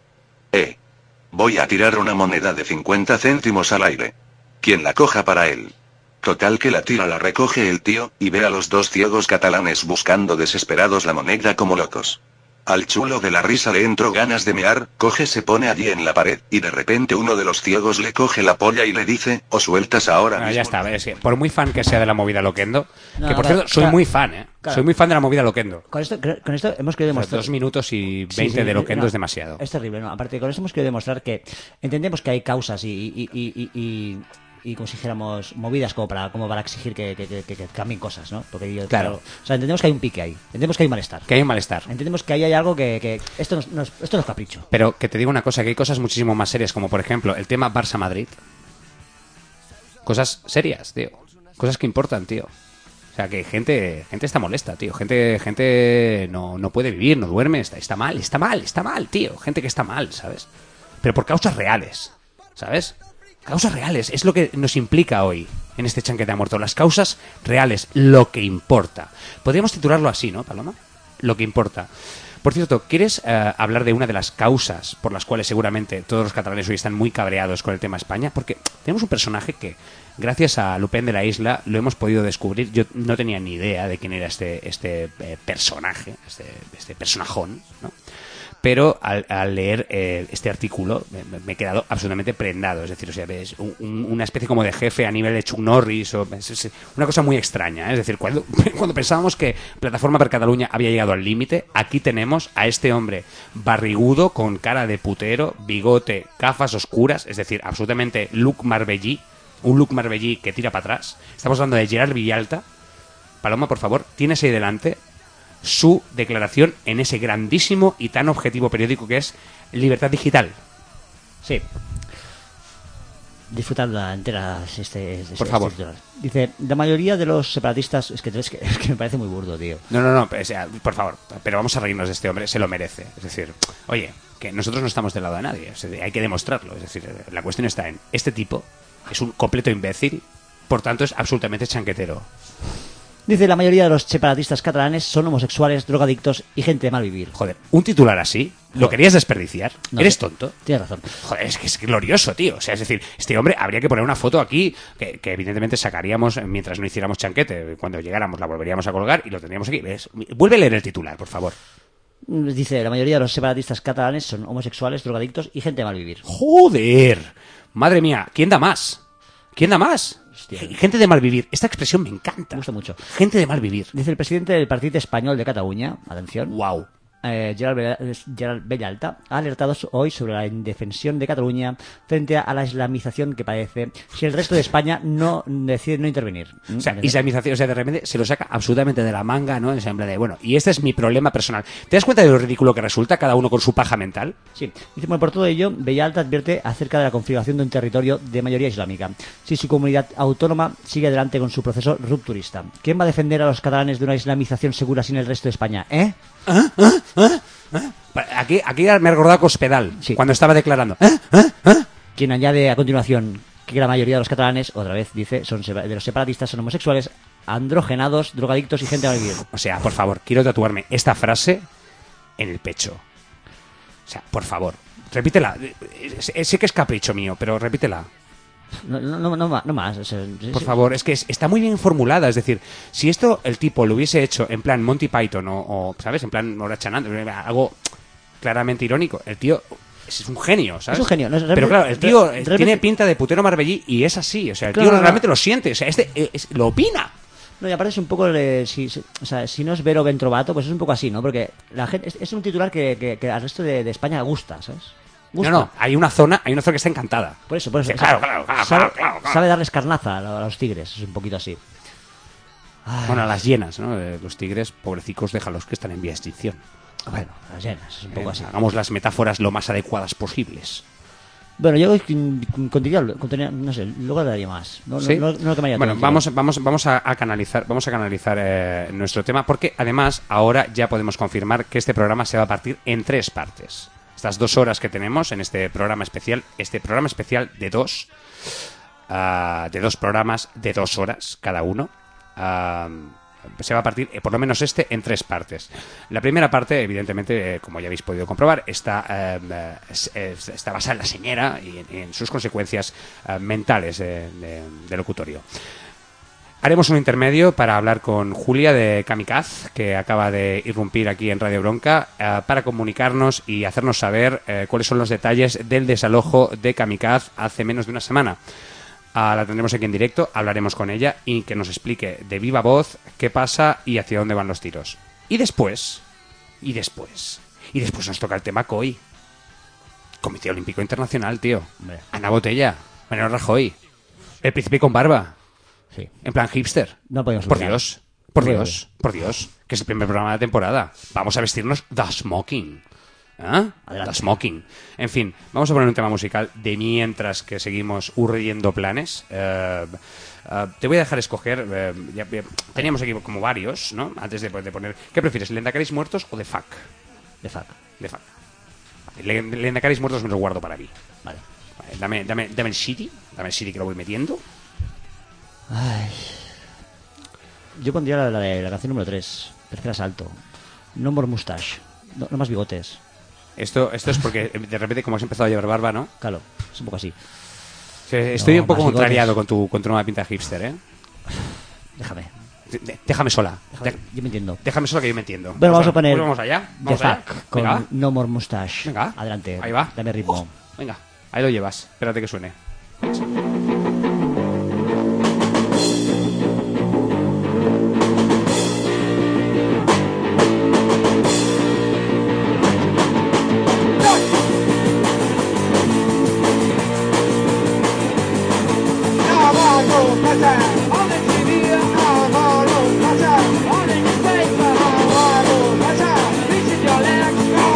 voy a tirar una moneda de 50 céntimos al aire. Quien la coja para él. Total que la tira la recoge el tío, y ve a los 2 ciegos catalanes buscando desesperados la moneda como locos. Al chulo de la risa le entró ganas de mear, coge se pone allí en la pared, y de repente uno de los ciegos le coge la polla y le dice: o sueltas ahora mismo. Ya está, es que por muy fan que sea de la movida Loquendo, No, que por claro, cierto, soy muy fan, claro. soy muy fan de la movida Loquendo. Con esto hemos querido demostrar... 2 minutos y 20 de Loquendo es demasiado. Es terrible, ¿no? Aparte, con esto hemos querido demostrar que entendemos que hay causas y como si dijéramos movidas como para exigir que cambien cosas, ¿no? Porque Claro. o sea, entendemos que hay un pique ahí, entendemos que hay un malestar. Que hay un malestar. Entendemos que ahí hay algo que esto no es capricho. Pero que te digo una cosa, que hay cosas muchísimo más serias, como por ejemplo el tema Barça-Madrid. Cosas serias, tío. Cosas que importan, tío. O sea, que gente está molesta, tío. Gente no puede vivir, no duerme, está mal, tío. Gente que está mal, ¿sabes? Pero por causas reales, ¿sabes? Causas reales, es lo que nos implica hoy en este Chanquete ha muerto. Las causas reales, lo que importa. Podríamos titularlo así, ¿no, Paloma? Lo que importa. Por cierto, ¿quieres hablar de una de las causas por las cuales seguramente todos los catalanes hoy están muy cabreados con el tema España? Porque tenemos un personaje que, gracias a Lupin de la Isla, lo hemos podido descubrir. Yo no tenía ni idea de quién era este personaje, este personajón, ¿no? Pero al leer este artículo me he quedado absolutamente prendado. Es decir, o sea, es una especie como de jefe a nivel de Chuck Norris, es una cosa muy extraña, ¿eh? Es decir, cuando pensábamos que Plataforma per Catalunya había llegado al límite, aquí tenemos a este hombre barrigudo, con cara de putero, bigote, gafas oscuras, es decir, absolutamente look Marbellí, un look Marbellí que tira para atrás. Estamos hablando de Gerard Villalta. Paloma, por favor, tienes ahí delante su declaración en ese grandísimo y tan objetivo periódico que es Libertad Digital. Sí. Disfrutadla entera por favor. Dice: la mayoría de los separatistas... Es que me parece muy burdo, tío. No, o sea, por favor, pero vamos a reírnos de este hombre, se lo merece. Es decir, oye, que nosotros no estamos del lado de nadie, o sea, hay que demostrarlo. Es decir, la cuestión está en: este tipo es un completo imbécil, por tanto es absolutamente chanquetero. Dice: la mayoría de los separatistas catalanes son homosexuales, drogadictos y gente de mal vivir. Joder, un titular así, ¿lo querías desperdiciar? No, ¿Eres tonto? Tienes razón. Joder, es que es glorioso, tío. O sea, es decir, este hombre habría que poner una foto aquí que evidentemente sacaríamos mientras no hiciéramos chanquete. Cuando llegáramos la volveríamos a colgar y lo tendríamos aquí. ¿Ves? Vuelve a leer el titular, por favor. Dice: la mayoría de los separatistas catalanes son homosexuales, drogadictos y gente de mal vivir. ¡Joder! Madre mía, ¿quién da más? ¿Quién da más? Hostia. Gente de mal vivir. Esta expresión me encanta. Me gusta mucho. Gente de mal vivir. Dice el presidente del Partido Español de Cataluña, atención. Wow. Gerard Villalta ha alertado hoy sobre la indefensión de Cataluña frente a la islamización que padece si el resto de España decide no intervenir. O sea, islamización, o sea, de repente se lo saca absolutamente de la manga, ¿no? En plan de, bueno, y este es mi problema personal. ¿Te das cuenta de lo ridículo que resulta cada uno con su paja mental? Sí. Dice: bueno, por todo ello, Villalta advierte acerca de la configuración de un territorio de mayoría islámica. Si su comunidad autónoma sigue adelante con su proceso rupturista, ¿quién va a defender a los catalanes de una islamización segura sin el resto de España? Aquí me ha recordado Cospedal, sí, cuando estaba declarando. Quien añade a continuación que la mayoría de los catalanes, otra vez dice, de los separatistas son homosexuales, androgenados, drogadictos y gente a vivir. O sea, por favor, quiero tatuarme esta frase en el pecho. O sea, por favor, repítela. Sé que es capricho mío, pero repítela. No más. O sea, por favor, es que está muy bien formulada. Es decir, si esto el tipo lo hubiese hecho en plan Monty Python o ¿sabes? En plan Nora Chanand, algo claramente irónico, el tío es un genio, ¿sabes? Es un genio. No, pero claro, el tío realmente tiene pinta de putero Marbellí y es así. O sea, el tío Claro, realmente lo siente. O sea, lo opina. No, y aparte es un poco, o sea, si no es Vero Ventrovato, pues es un poco así, ¿no? Porque la gente es un titular que al resto de España gusta, ¿sabes? Gusta. No, hay una zona que está encantada. Por eso. Sí, claro. Sabe darles carnaza a los tigres, es un poquito así. Ay. Bueno, a las hienas, ¿no? Los tigres, pobrecicos, déjalos que están en vía de extinción. Bueno, las llenas, es un poco así. Hagamos las metáforas lo más adecuadas posibles. Bueno, yo continuaría, no sé, luego hablaría más. No, ¿Sí? no que me haya Bueno, todo, vamos a canalizar nuestro tema, porque además ahora ya podemos confirmar que este programa se va a partir en 3 partes. Estas 2 horas que tenemos en este programa especial de 2 programas de 2 horas cada uno, se va a partir, por lo menos en 3 partes. La primera parte, evidentemente, como ya habéis podido comprobar, está basada en la señera y en sus consecuencias mentales de locutorio. Haremos un intermedio para hablar con Julia de Kamikaz, que acaba de irrumpir aquí en Radio Bronca, para comunicarnos y hacernos saber cuáles son los detalles del desalojo de Kamikaz hace menos de una semana. La tendremos aquí en directo, hablaremos con ella y que nos explique de viva voz qué pasa y hacia dónde van los tiros. Y después nos toca el tema COI. Comité Olímpico Internacional, tío. Hombre. Ana Botella, Mariano Rajoy, el príncipe con barba. Sí. En plan hipster. No podemos Por olvidar. Dios, que es el primer programa de temporada. Vamos a vestirnos The Smoking. Adelante. The Smoking. En fin, vamos a poner un tema musical de mientras que seguimos urdiendo planes. Te voy a dejar escoger. Teníamos aquí como varios, ¿no? Antes de poner. ¿Qué prefieres, Lendacaris muertos o The Fuck? De fuck. The Fuck. Vale, Lendacaris muertos me los guardo para mí. Vale. Vale, dame el City. Dame el City que lo voy metiendo. Ay. Yo pondría la canción número 3, Tercer Asalto. No more mustache. No más bigotes. Esto es porque de repente, como has empezado a llevar barba, ¿no? Claro, es un poco así. Estoy un poco más contrariado con tu nueva pinta hipster, ¿eh? Déjame. Déjame sola. Yo me entiendo. Déjame sola que yo me entiendo. Bueno, vamos a poner. Pues vamos allá. The Vamos allá. Fuck con Venga. No More Mustache. Venga. Adelante. Ahí va. Dame ritmo. Venga, ahí lo llevas. Espérate que suene.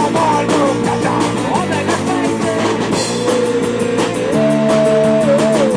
All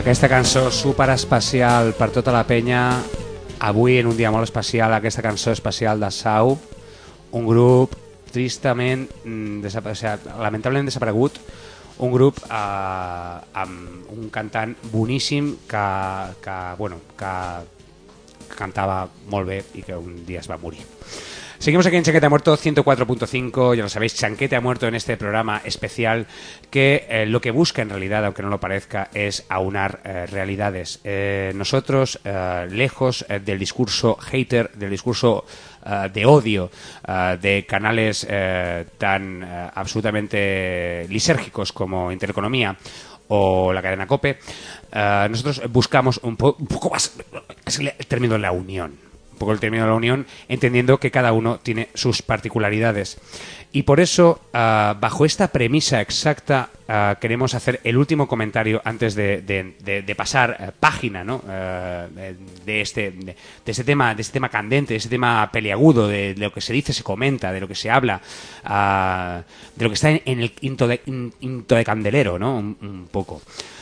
Aquesta cançó superespecial per tota la penya. Avui, en un dia molt especial, aquesta cançó especial de Sau, un grup tristament, lamentablement desaparegut, un grup amb un cantant boníssim que cantava molt bé i que un dia es va morir. Seguimos aquí en Chanquete ha Muerto 104.5, ya lo sabéis, Chanquete ha Muerto en este programa especial que lo que busca en realidad, aunque no lo parezca, es aunar realidades. Nosotros, lejos del discurso hater, del discurso de odio de canales tan absolutamente lisérgicos como Intereconomía o la cadena COPE, nosotros buscamos un poco más, es el término de la unión. Un poco el término de la unión, entendiendo que cada uno tiene sus particularidades. Y por eso, bajo esta premisa exacta, queremos hacer el último comentario antes de pasar página, ¿no? de este tema candente, de este tema peliagudo, de lo que se dice, se comenta, de lo que se habla, de lo que está en el quinto de candelero, ¿no? Un poco.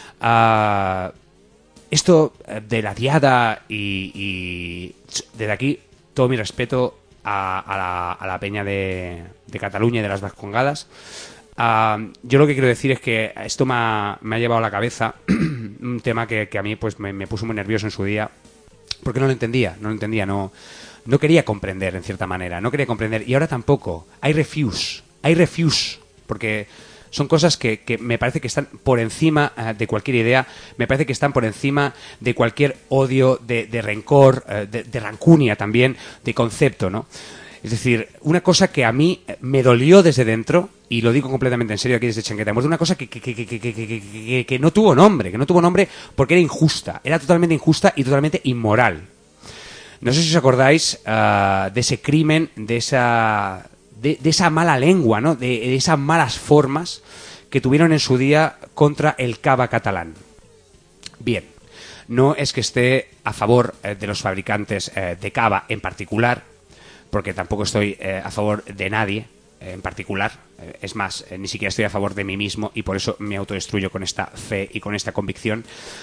Esto de la diada y desde aquí todo mi respeto a la peña de Cataluña y de las Vascongadas. Yo lo que quiero decir es que esto me ha llevado a la cabeza un tema que a mí pues me puso muy nervioso en su día, porque no lo entendía, no quería comprender en cierta manera, no quería comprender, y ahora tampoco. Hay refuse, porque son cosas que me parece que están por encima de cualquier idea, me parece que están por encima de cualquier odio, de rencor, de rancunia también, de concepto, ¿no? Es decir, una cosa que a mí me dolió desde dentro, y lo digo completamente en serio aquí desde Chanquete ha Muerto, una cosa que no tuvo nombre porque era injusta, era totalmente injusta y totalmente inmoral. No sé si os acordáis de ese crimen, de esa mala lengua, ¿no? De esas malas formas que tuvieron en su día contra el cava catalán. Bien, no es que esté a favor de los fabricantes de cava en particular, porque tampoco estoy a favor de nadie en particular. Es más, ni siquiera estoy a favor de mí mismo y por eso me autodestruyo con esta fe y con esta convicción.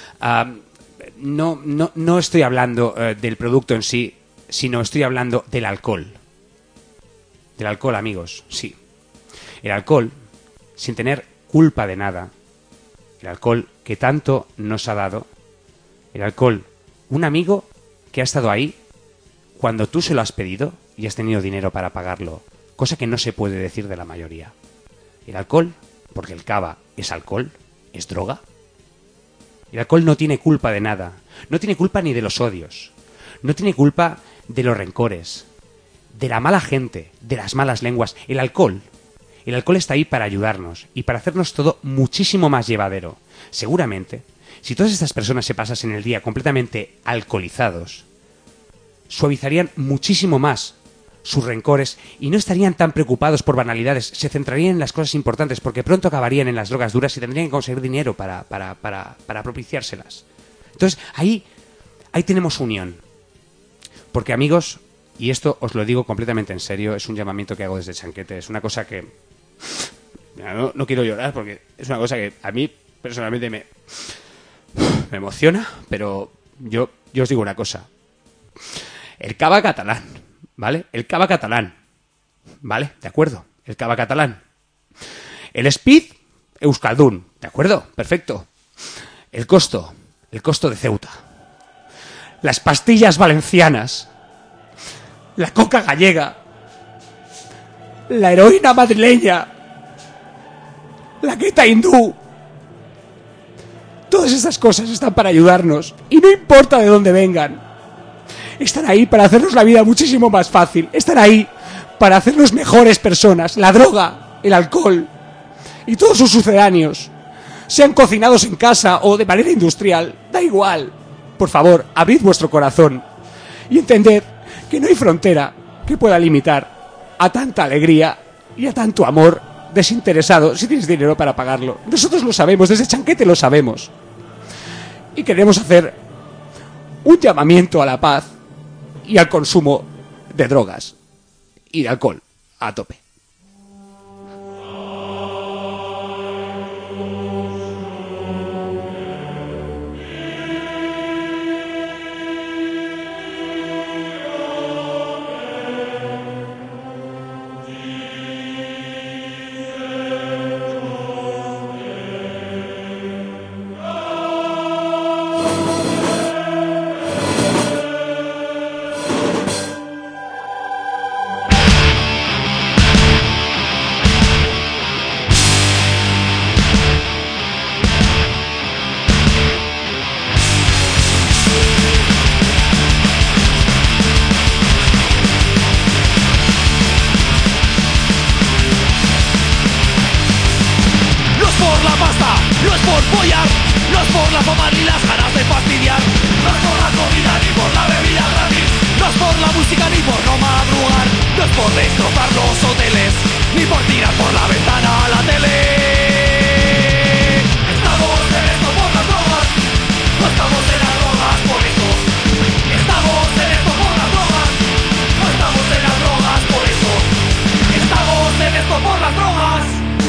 No estoy hablando del producto en sí, sino estoy hablando del alcohol. Del alcohol, amigos, sí. El alcohol, sin tener culpa de nada, el alcohol que tanto nos ha dado, el alcohol, un amigo que ha estado ahí cuando tú se lo has pedido y has tenido dinero para pagarlo, cosa que no se puede decir de la mayoría. El alcohol, porque el cava es alcohol, es droga. El alcohol no tiene culpa de nada, no tiene culpa ni de los odios, no tiene culpa de los rencores, de la mala gente, de las malas lenguas. El alcohol está ahí para ayudarnos y para hacernos todo muchísimo más llevadero. Seguramente, si todas estas personas se pasasen el día completamente alcoholizados, suavizarían muchísimo más sus rencores y no estarían tan preocupados por banalidades, se centrarían en las cosas importantes, porque pronto acabarían en las drogas duras y tendrían que conseguir dinero para propiciárselas. Entonces, ahí tenemos unión. Porque, amigos, y esto os lo digo completamente en serio, es un llamamiento que hago desde Chanquete, es una cosa que... No quiero llorar porque es una cosa que a mí personalmente me emociona, pero yo os digo una cosa. El cava catalán, ¿vale? El cava catalán, ¿vale? De acuerdo, el cava catalán. El speed, euskaldun, ¿de acuerdo? Perfecto. El costo de Ceuta. Las pastillas valencianas. La coca gallega. La heroína madrileña. La queta hindú. Todas estas cosas están para ayudarnos y no importa de dónde vengan. Están ahí para hacernos la vida muchísimo más fácil. Están ahí para hacernos mejores personas. La droga, el alcohol y todos sus sucedáneos, sean cocinados en casa o de manera industrial, da igual. Por favor, abrid vuestro corazón y entended que no hay frontera que pueda limitar a tanta alegría y a tanto amor desinteresado si tienes dinero para pagarlo. Nosotros lo sabemos, desde Chanquete lo sabemos. Y queremos hacer un llamamiento a la paz y al consumo de drogas y de alcohol a tope. ni las ganas de fastidiar. No es por la comida ni por la bebida gratis, no es por la música ni por no madrugar, no es por destrozar los hoteles ni por tirar por la ventana a la tele. Estamos en esto por las drogas, no estamos en las drogas por eso. Estamos en esto por las drogas, no estamos en las drogas por eso. Estamos en esto por las drogas.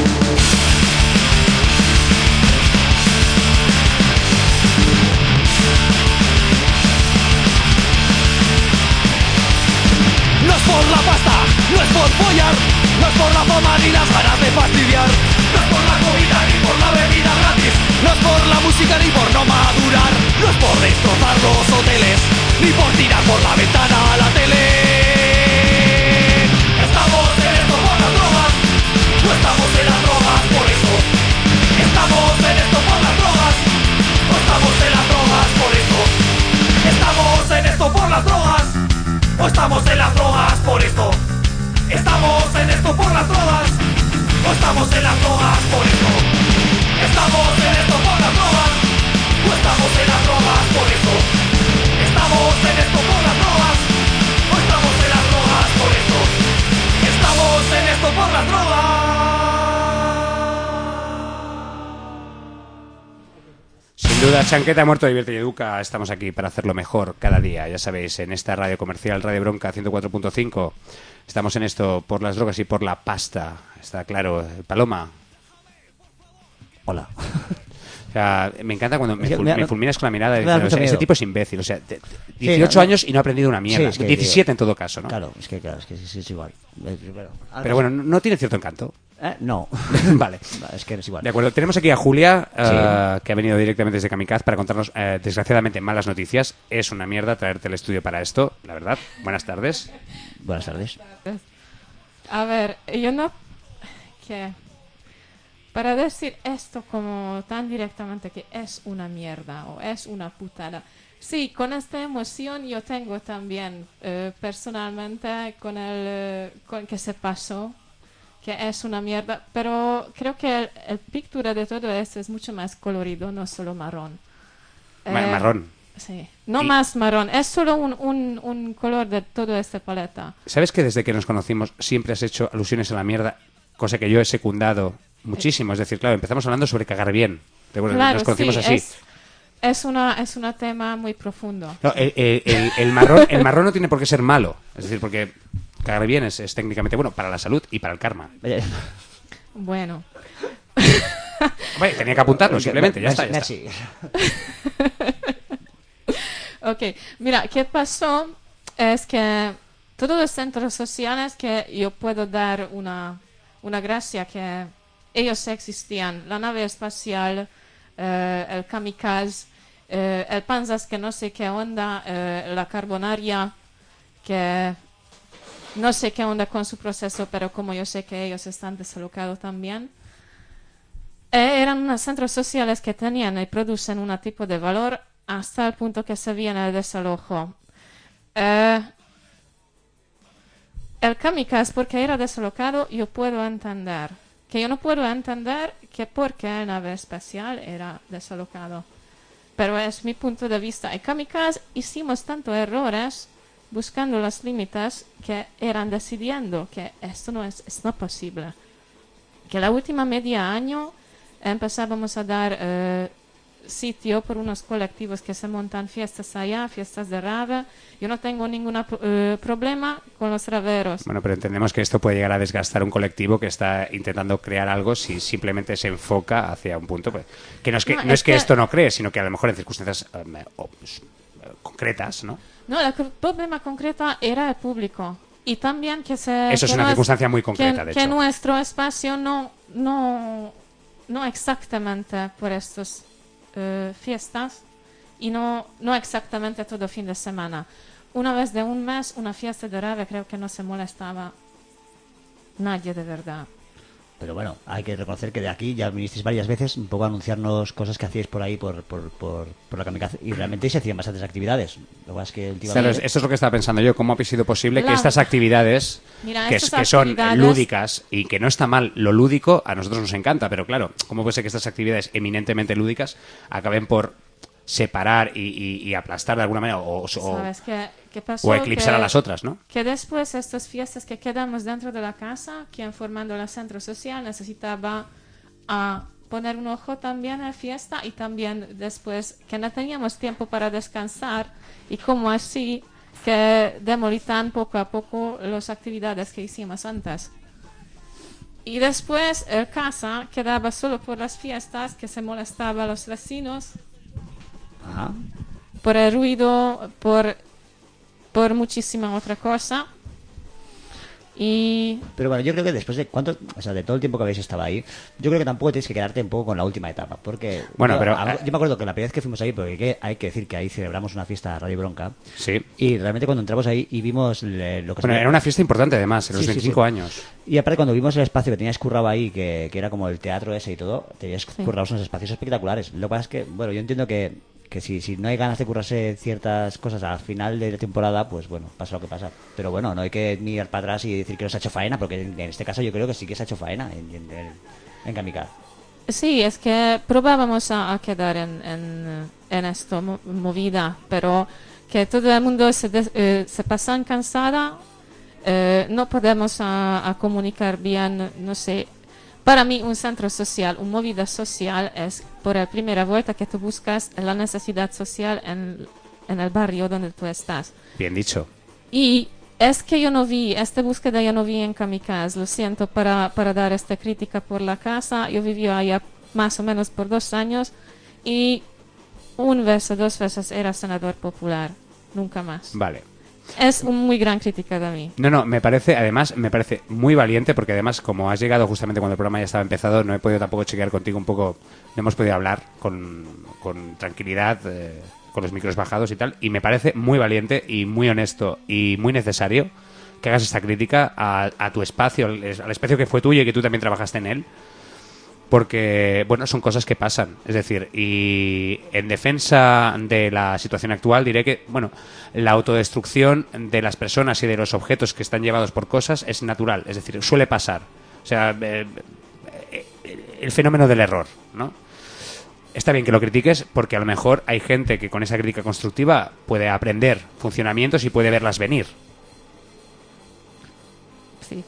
No es por la pasta, no es por follar, no es por la fama ni las ganas de fastidiar, no es por la comida ni por la bebida gratis, no es por la música ni por no madurar, no es por destrozar los hoteles ni por tirar por la ventana a la tele. Estamos en esto por las drogas, no estamos en las drogas por eso. Estamos en esto por las drogas, no estamos en las drogas por eso. Estamos en esto por las drogas, o estamos en las drogas por esto. Estamos en esto por las drogas, o estamos en las drogas por esto. Estamos en esto por las drogas, o estamos en las drogas por esto. Estamos en esto por las drogas, o estamos en las drogas por esto. Estamos en esto por las drogas. Sin duda, Chanqueta, Muerto, Divierte y Educa. Estamos aquí para hacerlo mejor cada día. Ya sabéis, en esta radio comercial, Radio Bronca 104.5, estamos en esto por las drogas y por la pasta. Está claro. Paloma. Hola. O sea, me encanta cuando me fulminas con la mirada. Me da mucho ese miedo. tipo es imbécil. O sea, 18 años y no ha aprendido una mierda. Sí, es que, 17 en todo caso, ¿no? Claro, es que es igual. Pero bueno, no tiene cierto encanto. No. Vale. Es que es igual. De acuerdo, tenemos aquí a Julia, que ha venido directamente desde Kamikaz para contarnos, desgraciadamente, malas noticias. Es una mierda traerte al estudio para esto, la verdad. Buenas tardes. Buenas tardes. A ver, yo no... ¿Qué? Para decir esto como tan directamente que es una mierda o es una putada. Sí, con esta emoción yo tengo también personalmente con que se pasó, que es una mierda, pero creo que el pictura de todo esto es mucho más colorido, no solo marrón. Marrón. Sí, no más marrón, es solo un color de toda esta paleta. ¿Sabes que desde que nos conocimos siempre has hecho alusiones a la mierda? Cosa que yo he secundado muchísimo. Es decir, claro, empezamos hablando sobre cagar bien. Bueno, claro, nos conocimos sí, así. Es un tema muy profundo. No, el marrón no tiene por qué ser malo. Es decir, porque cagar bien es técnicamente bueno para la salud y para el karma. Bueno. Bueno, tenía que apuntarlo simplemente, ya está. Ok, mira, ¿qué pasó? Es que todos los centros sociales que yo puedo dar una gracia que ellos existían, la nave espacial, el kamikaze, el Panzas que no sé qué onda, la carbonaria que no sé qué onda con su proceso, pero como yo sé que ellos están desalocados también, eran unos centros sociales que tenían y producen un tipo de valor hasta el punto que se viene el desalojo. El kamikaze, porque era desalocado, yo puedo entender. Que yo no puedo entender que porque la nave espacial era desalocado. Pero es mi punto de vista. En kamikaze hicimos tantos errores buscando los límites que eran decidiendo que esto no es posible. Que la última media año empezábamos a dar sitio por unos colectivos que se montan fiestas allá, fiestas de rave. Yo no tengo ningún problema con los raveros. Bueno, pero entendemos que esto puede llegar a desgastar un colectivo que está intentando crear algo si simplemente se enfoca hacia un punto. Pues, que no es que esto no cree, sino que a lo mejor en circunstancias concretas, ¿no? No, el problema concreto era el público. Y también que se... Eso es una circunstancia muy concreta, de hecho. Que nuestro espacio no exactamente por estos fiestas y no exactamente todo fin de semana. Una vez de un mes, una fiesta de rave, creo que no se molestaba nadie de verdad. Pero bueno, hay que reconocer que de aquí ya vinisteis varias veces un poco a anunciarnos cosas que hacíais por ahí, por la kamikaze, y realmente se hacían bastantes actividades. Lo que pasa es que Claro, esto es lo que estaba pensando yo. ¿Cómo ha sido posible que estas actividades, que son lúdicas y que no está mal lo lúdico, a nosotros nos encanta, pero claro, ¿cómo puede ser que estas actividades eminentemente lúdicas acaben por separar y aplastar de alguna manera ¿Sabes qué pasó? o eclipsar a las otras, ¿no? Que después estas fiestas que quedamos dentro de la casa, quien formando el centro social necesitaba poner un ojo también a la fiesta, y también después que no teníamos tiempo para descansar, y como así que demolitan poco a poco las actividades que hicimos antes. Y después el casa quedaba solo por las fiestas, que se molestaba a los vecinos. Ajá. Por el ruido, por muchísima otra cosa. Pero bueno, yo creo que después de de todo el tiempo que habéis estado ahí, yo creo que tampoco tienes que quedarte un poco con la última etapa, porque bueno, yo me acuerdo que la primera vez que fuimos ahí, porque hay que decir que ahí celebramos una fiesta Radio Bronca, sí, y realmente cuando entramos ahí y vimos lo que bueno, era una fiesta importante además, en los 25 años, y aparte cuando vimos el espacio que tenías currado ahí, que era como el teatro ese y todo, tenías currados unos espacios espectaculares. Lo que pasa es que, bueno, yo entiendo que si no hay ganas de currarse ciertas cosas al final de la temporada, pues bueno, pasa lo que pasa. Pero bueno, no hay que mirar para atrás y decir que no se ha hecho faena, porque en este caso yo creo que sí que se ha hecho faena en Kamikaze. Sí, es que probábamos a quedar en esto, movida, pero que todo el mundo se pasa cansada, no podemos a comunicar bien, no sé. Para mí un centro social, una movida social es por la primera vuelta que tú buscas la necesidad social en el barrio donde tú estás. Bien dicho. Y es que yo no vi, esta búsqueda yo no vi en Kamikaze, lo siento para dar esta crítica por la casa. Yo viví allá más o menos por 2 años y 2 veces era senador popular, nunca más. Vale. Es una muy gran crítica de mí. No, me parece muy valiente, porque además, como has llegado justamente cuando el programa ya estaba empezado, no he podido tampoco chequear contigo un poco, no hemos podido hablar con tranquilidad, con los micros bajados y tal, y me parece muy valiente y muy honesto y muy necesario que hagas esta crítica a tu espacio, al espacio que fue tuyo y que tú también trabajaste en él. Porque, bueno, son cosas que pasan. Es decir, y en defensa de la situación actual diré que, bueno, la autodestrucción de las personas y de los objetos que están llevados por cosas es natural. Es decir, suele pasar. O sea, el fenómeno del error, ¿no? Está bien que lo critiques, porque a lo mejor hay gente que con esa crítica constructiva puede aprender funcionamientos y puede verlas venir. Sí.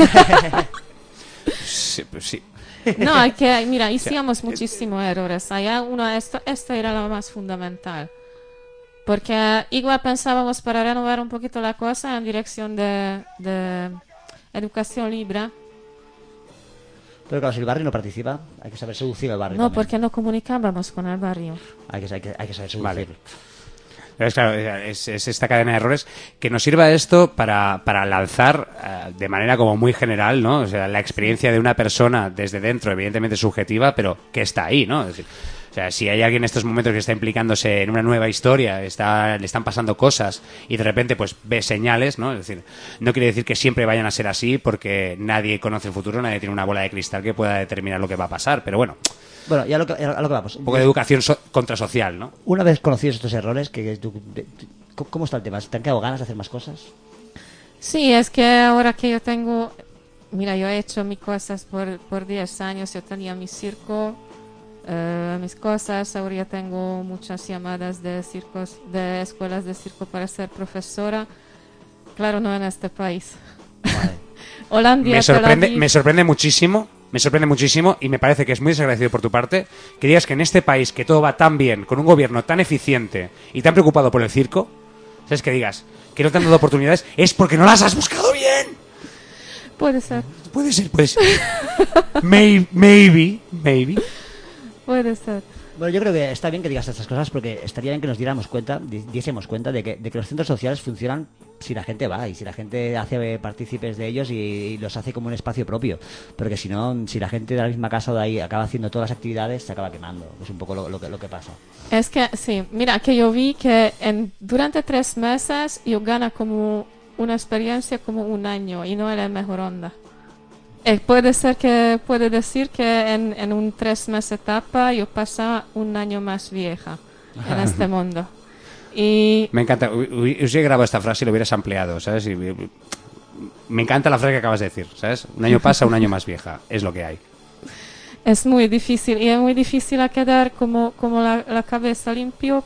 Sí, pues sí. No, mira, hicimos muchísimos errores. Allá esto era lo más fundamental. Porque igual pensábamos para renovar un poquito la cosa en dirección de educación libre. Pero claro, si el barrio no participa, hay que saber seducir al barrio. No, también. porque no comunicábamos con el barrio. Hay que saber seducir. Vale. Es claro, es esta cadena de errores que nos sirva esto para lanzar de manera como muy general, ¿no? O sea, la experiencia de una persona desde dentro, evidentemente subjetiva, pero que está ahí, ¿no? Es decir, o sea, si hay alguien en estos momentos que está implicándose en una nueva historia, le están pasando cosas y de repente pues ve señales, ¿no? Es decir, no quiere decir que siempre vayan a ser así, porque nadie conoce el futuro, nadie tiene una bola de cristal que pueda determinar lo que va a pasar, pero bueno. Bueno, y a lo que vamos. Un poco de educación contrasocial, ¿no? Una vez conocidos estos errores, ¿cómo está el tema? ¿Te han quedado ganas de hacer más cosas? Sí, es que ahora que yo tengo... Mira, yo he hecho mis cosas por 10 años, yo tenía mi circo, mis cosas, ahora ya tengo muchas llamadas de de escuelas de circo para ser profesora. Claro, no en este país. Vale. Holanda, me sorprende muchísimo. Me sorprende muchísimo y me parece que es muy desagradecido por tu parte que digas que en este país, que todo va tan bien, con un gobierno tan eficiente y tan preocupado por el circo, ¿sabes? Que digas que no te han dado oportunidades, es porque no las has buscado bien. Puede ser. Puede ser. Maybe. Puede ser. Bueno, yo creo que está bien que digas estas cosas, porque estaría bien que nos diésemos cuenta de que los centros sociales funcionan si la gente va y si la gente hace partícipes de ellos y los hace como un espacio propio. Porque si no, si la gente de la misma casa de ahí acaba haciendo todas las actividades, se acaba quemando. Es un poco lo que pasa. Es que, sí, mira, que yo vi que durante 3 meses yo gano como una experiencia como 1 año y no era la mejor onda. Puede decir que en un 3 meses etapa yo pasaba 1 año más vieja en este mundo. Y me encanta. Hubiese grabado esta frase y lo hubieras ampliado, ¿sabes? Me encanta la frase que acabas de decir, ¿sabes? 1 año pasa, 1 año más vieja. Es lo que hay. es muy difícil y es muy difícil a quedar como la cabeza limpio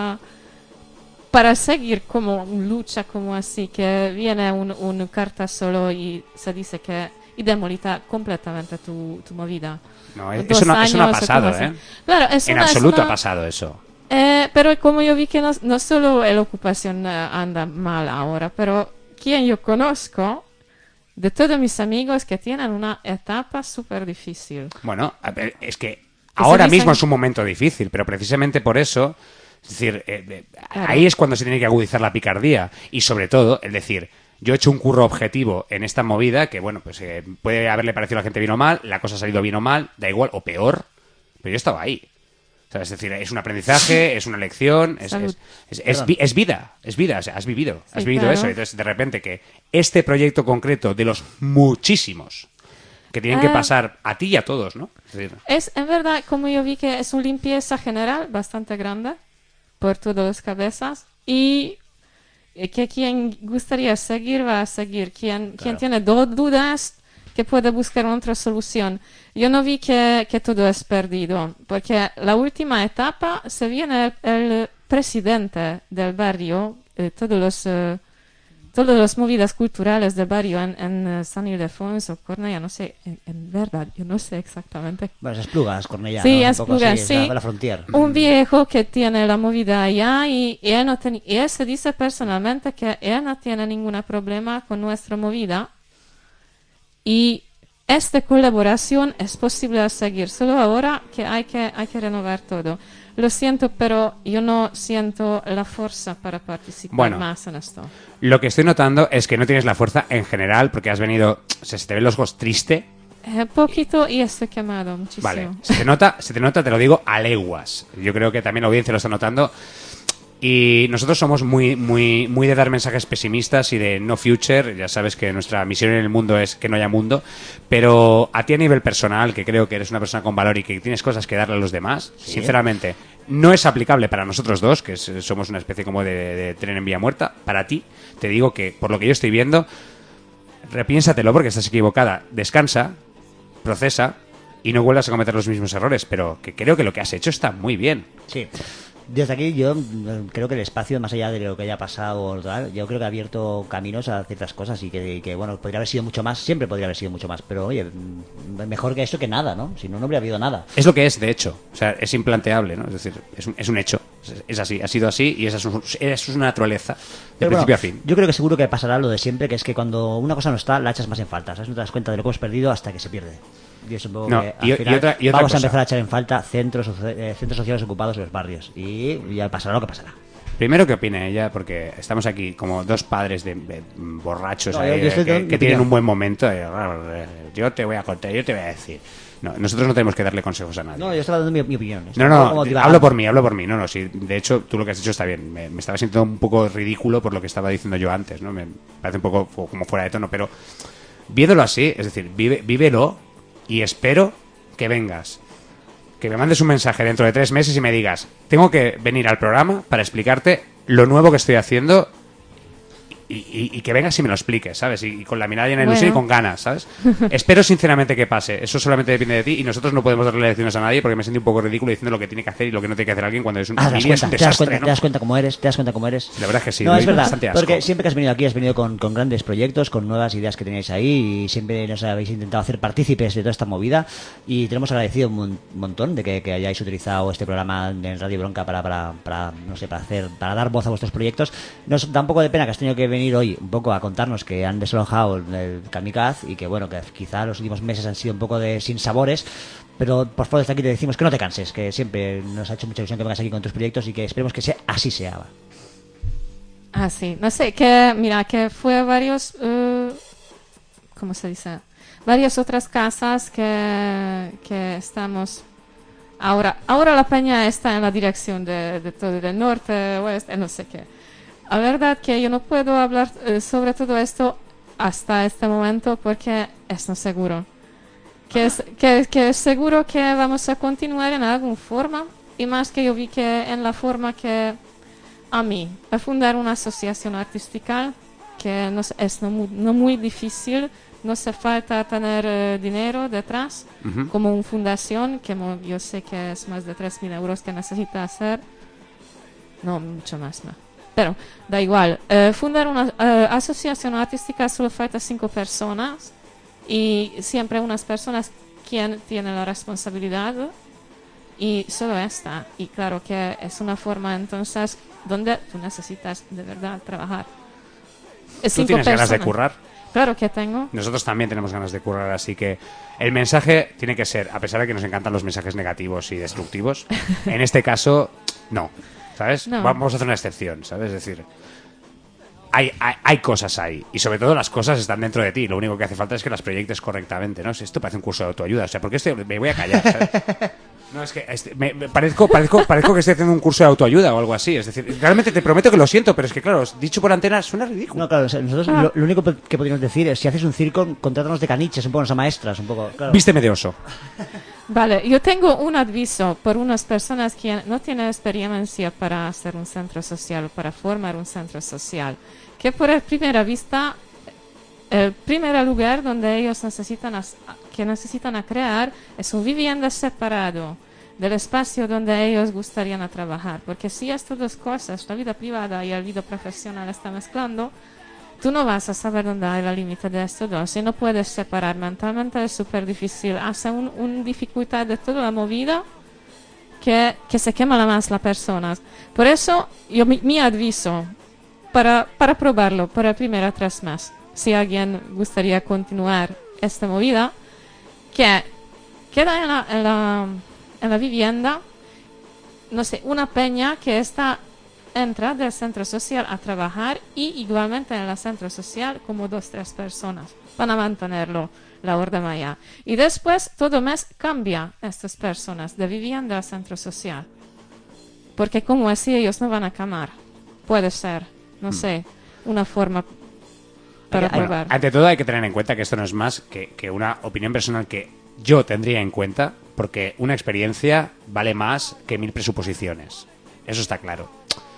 para seguir como lucha como así, que viene un carta solo y se dice que y demolita completamente tu movida. No, eso no ha pasado, ¿eh? Claro, en absoluto ha pasado eso. Pero como yo vi que no solo la ocupación anda mal ahora, pero quien yo conozco de todos mis amigos que tienen una etapa súper difícil. Bueno, a ver, es que ahora mismo es un momento difícil, pero precisamente por eso, es decir, Claro. ahí es cuando se tiene que agudizar la picardía y sobre todo, es decir, yo he hecho un curro objetivo en esta movida que, bueno, pues puede haberle parecido a la gente bien o mal, la cosa ha salido bien o mal, da igual, o peor, pero yo estaba ahí. O sea, es decir, es un aprendizaje, es una lección, es vida, o sea, has vivido claro. eso. Entonces, de repente que este proyecto concreto de los muchísimos que tienen que pasar a ti y a todos, ¿no? Es decir, Es en verdad, como yo vi que es una limpieza general bastante grande por todas las cabezas y que quien gustaría seguir va a seguir. Quien tiene dudas que puede buscar otra solución. Yo no vi que todo es perdido, porque la última etapa se viene el presidente del barrio, todas las movidas culturales del barrio en San Ildefonso, Cornellà, no sé, en verdad, yo no sé exactamente. Bueno, es Esplugas, Cornellà, sí, ¿no? Esplugas, sí. La frontera. Un viejo que tiene la movida allá y él se dice personalmente que él no tiene ningún problema con nuestra movida y esta colaboración es posible seguir, solo ahora que hay que renovar todo. Lo siento, pero yo no siento la fuerza para participar más en esto. Lo que estoy notando es que no tienes la fuerza en general porque has venido, o sea, se te ven los ojos triste. Poquito y estoy quemado muchísimo. Vale, se te nota, te lo digo, a leguas. Yo creo que también la audiencia lo está notando. Y nosotros somos muy de dar mensajes pesimistas y de no future. Ya sabes que nuestra misión en el mundo es que no haya mundo. Pero a ti a nivel personal, que creo que eres una persona con valor y que tienes cosas que darle a los demás, ¿sí? Sinceramente, no es aplicable para nosotros dos, que somos una especie como de tren en vía muerta. Para ti, te digo que por lo que yo estoy viendo, repiénsatelo porque estás equivocada. Descansa, procesa y no vuelvas a cometer los mismos errores. Pero que creo que lo que has hecho está muy bien. Sí. Desde aquí yo creo que el espacio, más allá de lo que haya pasado, yo creo que ha abierto caminos a ciertas cosas y que bueno, podría haber sido mucho más, siempre podría haber sido mucho más, pero oye, mejor que esto que nada, ¿no? Si no, no habría habido nada. Es lo que es, de hecho, o sea, es implanteable, ¿no? Es decir, es un hecho, es así, ha sido así y esa es su naturaleza, de principio a fin. Yo creo que seguro que pasará lo de siempre, que es que cuando una cosa no está, la echas más en falta, ¿sabes? No te das cuenta de lo que hemos perdido hasta que se pierde. Yo supongo que al final otra vamos cosa. a empezar a echar en falta centros sociales ocupados en los barrios y ya pasará lo que pasará. Primero que opine ella, porque estamos aquí como dos padres de borrachos No, ahí, yo que tienen un buen momento. Yo te voy a contar, yo te voy a decir. No, nosotros no tenemos que darle consejos a nadie. No, yo estaba dando mi opinión. No, hablo por mí. No, sí, de hecho, tú lo que has dicho está bien. Me estaba sintiendo un poco ridículo por lo que estaba diciendo yo antes, ¿no? Me parece un poco como fuera de tono, pero viéndolo así, es decir, vívelo y espero que vengas, que me mandes un mensaje dentro de 3 meses y me digas, tengo que venir al programa para explicarte lo nuevo que estoy haciendo y que vengas y me lo expliques, ¿sabes? Y con la mirada llena de ilusión y con ganas, ¿sabes? Espero sinceramente que pase. Eso solamente depende de ti y nosotros no podemos darle lecciones a nadie porque me siento un poco ridículo diciendo lo que tiene que hacer y lo que no tiene que hacer alguien cuando es un desastre, ¿no? Te das cuenta cómo eres. La verdad es que sí. No, es verdad, bastante asco. porque siempre que has venido aquí has venido con grandes proyectos, con nuevas ideas que tenéis ahí y siempre nos habéis intentado hacer partícipes de toda esta movida y tenemos agradecido un montón de que hayáis utilizado este programa en Radio Bronca para no sé, para dar voz a vuestros proyectos. Nos da un poco de pena que has tenido que venir hoy un poco a contarnos que han desalojado el Kamikaz y que bueno, que quizá los últimos meses han sido un poco de sinsabores, pero por favor desde aquí te decimos que no te canses, que siempre nos ha hecho mucha ilusión que vengas aquí con tus proyectos y que esperemos que así sea. Ah, sí, no sé, que fue varios, ¿cómo se dice? Varias otras casas que estamos ahora la peña está en la dirección de todo el norte, oeste, no sé qué. La verdad que yo no puedo hablar sobre todo esto hasta este momento porque es no seguro. Que es seguro que vamos a continuar en alguna forma y más que yo vi que en la forma que a mí, a fundar una asociación artística que es no muy difícil, no hace falta tener dinero detrás, como una fundación, que yo sé que es más de 3.000 euros que necesita hacer, no, mucho más, no. Pero da igual, fundar una asociación artística solo falta 5 personas y siempre unas personas quien tiene la responsabilidad y solo esta. Y claro que es una forma entonces donde tú necesitas de verdad trabajar. ¿Tú tienes ganas de currar? Claro que tengo. Nosotros también tenemos ganas de currar, así que el mensaje tiene que ser, a pesar de que nos encantan los mensajes negativos y destructivos, en este caso, no, ¿sabes? No. Vamos a hacer una excepción, ¿sabes? Es decir, hay cosas ahí, y sobre todo las cosas están dentro de ti, lo único que hace falta es que las proyectes correctamente, ¿no? Esto parece un curso de autoayuda, o sea, ¿por qué me voy a callar, ¿sabes? No, es que parezco que estoy haciendo un curso de autoayuda o algo así. Es decir, realmente te prometo que lo siento, pero es que, claro, dicho por antena suena ridículo. No, claro, o sea, nosotros lo único que podríamos decir es, si haces un circo, contrátanos de caniches, un poco, nos a maestras, un poco, claro. Vísteme de oso. Vale, yo tengo un aviso por unas personas que no tienen experiencia para hacer un centro social, para formar un centro social, que por primera vista, el primer lugar donde ellos necesitan crear es una vivienda separado del espacio donde ellos gustarían trabajar, porque si estas dos cosas, la vida privada y la vida profesional, están mezclando, tú no vas a saber dónde hay la límite de estos dos y no puedes separar. Mentalmente es súper difícil, hace una dificultad de toda la movida que se quema más la persona. Por eso yo mi aviso para probarlo por el primer 3 meses, si alguien gustaría continuar esta movida, que queda en la vivienda, no sé, una peña que entra del centro social a trabajar y igualmente en el centro social como 2-3 personas van a mantenerlo la Orden Maya. Y después todo mes cambia estas personas de vivienda al centro social. Porque como así ellos no van a camar. Puede ser, no sé, una forma para probar. Ante todo hay que tener en cuenta que esto no es más que una opinión personal que yo tendría en cuenta, porque una experiencia vale más que 1000 presuposiciones. Eso está claro.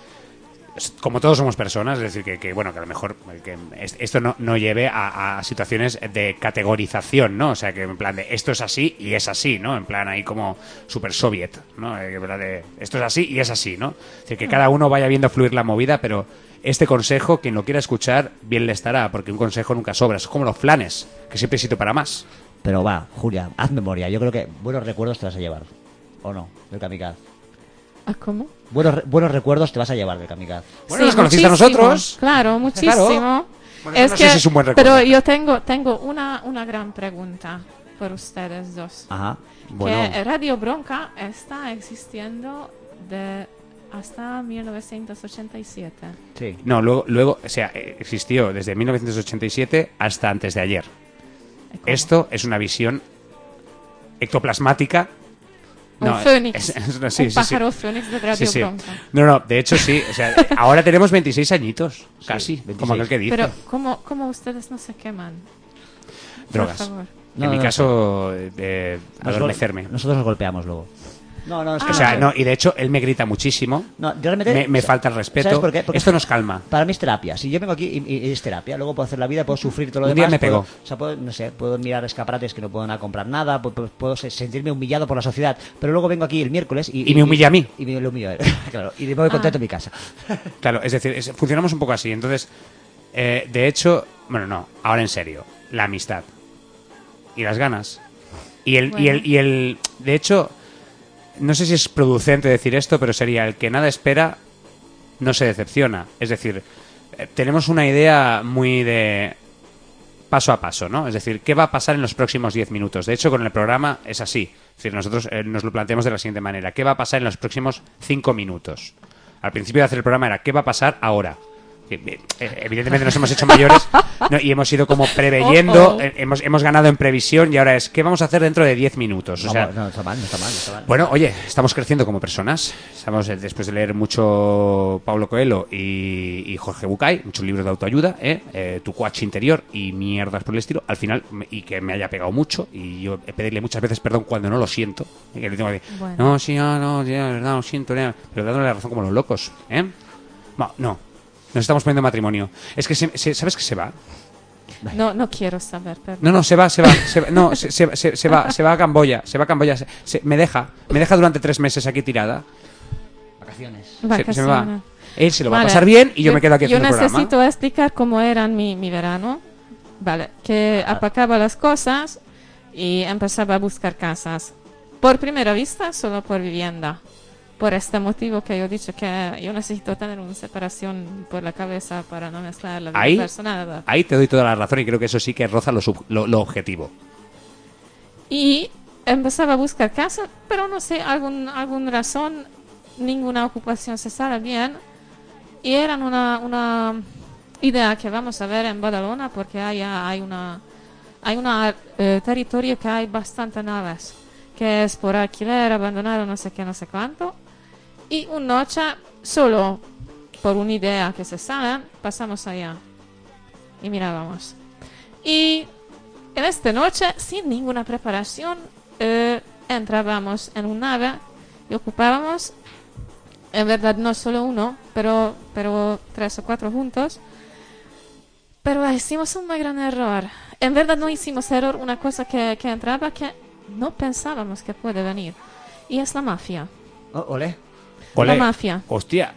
Como todos somos personas, es decir, que bueno, que a lo mejor que esto no lleve a situaciones de categorización, ¿no? O sea, que en plan de esto es así y es así, ¿no? En plan ahí como super soviet, ¿no? En plan de esto es así y es así, ¿no? Es decir, que cada uno vaya viendo fluir la movida, pero este consejo, quien lo quiera escuchar, bien le estará, porque un consejo nunca sobra. Es como los flanes, que siempre hay sitio para más. Pero va, Julia, haz memoria. Yo creo que buenos recuerdos te vas a llevar. ¿O no? Del Kamikaze. ¿Cómo? Buenos recuerdos te vas a llevar del Kamikaze. Bueno, sí, nos conociste a nosotros. Claro, muchísimo. Claro. Bueno, es no que, sé si es un buen recuerdo. pero yo tengo una gran pregunta por ustedes dos. Ajá. Bueno. Que Radio Bronca está existiendo hasta 1987. Sí. No, luego, o sea, existió desde 1987 hasta antes de ayer. Esto es una visión ectoplasmática. Un fénix. Sí, un pájaro fénix de Radio Bronca. No, de hecho sí. O sea, ahora tenemos 26 añitos, casi, 26. Como aquel que dice. Pero, ¿cómo ustedes no se queman? Drogas. Por favor. En mi caso, adormecerme. Nosotros nos golpeamos luego. No, es que o sea, no, y de hecho él me grita muchísimo. No, realmente me falta el respeto. ¿Sabes por qué? Porque esto nos calma. Para mí es terapia. Si yo vengo aquí y es terapia, luego puedo hacer la vida, puedo sufrir todo lo Un demás. día me pegó. Puedo mirar escaparates que no puedo comprar nada, puedo sentirme humillado por la sociedad, pero luego vengo aquí el miércoles y me humilla a mí. Y me humillo a él, claro, y me voy contento a mi casa. Claro, es decir, funcionamos un poco así. Entonces, de hecho, bueno, no, ahora en serio, la amistad y las ganas y el de hecho, no sé si es producente decir esto, pero sería el que nada espera no se decepciona. Es decir, tenemos una idea muy de paso a paso, ¿no? Es decir, ¿qué va a pasar en los próximos 10 minutos? De hecho, con el programa es así. Es decir, nosotros nos lo planteamos de la siguiente manera. ¿Qué va a pasar en los próximos 5 minutos? Al principio de hacer el programa era ¿qué va a pasar ahora? Evidentemente nos hemos hecho mayores, ¿no? Y hemos ido como preveyendo, hemos ganado en previsión y ahora es ¿qué vamos a hacer dentro de 10 minutos? O sea, no está mal. Bueno, oye, estamos creciendo como personas. Estamos, después de leer mucho Paulo Coelho y Jorge Bucay, muchos libros de autoayuda, Tu coach interior y mierdas por el estilo, al final, y que me haya pegado mucho, y yo pedirle muchas veces perdón cuando no lo siento, y que le tengo que decir, no, de verdad, lo siento, pero dándole la razón como los locos, No. Nos estamos poniendo matrimonio. Es que, ¿sabes que se va? No quiero saber, perdón. No, se va a Camboya. Me deja durante 3 meses aquí tirada. Vacaciones. Se me va. Él se lo va a pasar bien y yo me quedo aquí haciendo el programa. Yo necesito explicar cómo era mi verano. Vale, que apacaba las cosas y empezaba a buscar casas. Por primera vista, solo por vivienda. Por este motivo que yo he dicho que yo necesito tener una separación por la cabeza para no mezclar la vida personal. Ahí te doy toda la razón y creo que eso sí que roza lo objetivo. Y empezaba a buscar casa, pero no sé, alguna razón, ninguna ocupación se sale bien. Y era una idea que vamos a ver en Badalona porque hay una territorio que hay bastante naves, que es por alquiler, abandonado, no sé qué, no sé cuánto. Y una noche, solo por una idea que se sale, pasamos allá y mirábamos. Y en esta noche, sin ninguna preparación, entrábamos en una nave y ocupábamos, en verdad no solo uno, pero 3 o 4 juntos. Pero hicimos un muy gran error. En verdad no hicimos error, una cosa que entraba que no pensábamos que puede venir. Y es la mafia. Olé. La mafia. Hostia.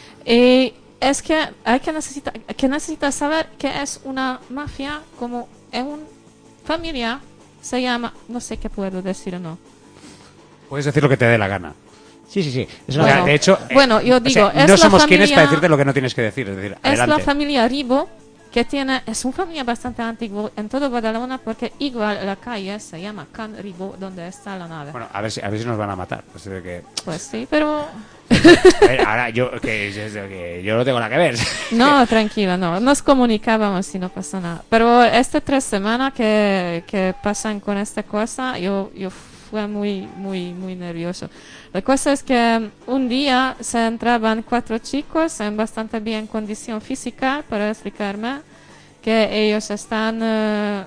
Es que necesita saber que es una mafia como en una familia se llama, no sé qué puedo decir o no. Puedes decir lo que te dé la gana. Sí. Bueno, de hecho, yo digo, no somos quienes para decirte lo que no tienes que decir. Es decir, es la familia Ribo, que es una familia bastante antigua en todo Badalona, porque igual la calle se llama Can Ribo, donde está la nave. Bueno, a ver si nos van a matar. Pues sí, pero... A ver, ahora yo no tengo nada que ver. No, tranquila, no. Nos comunicábamos y no pasa nada. Pero estas 3 semanas que pasan con esta cosa, yo fue muy nervioso. La cosa es que un día se entraban 4 chicos en bastante bien condición física para explicarme que ellos están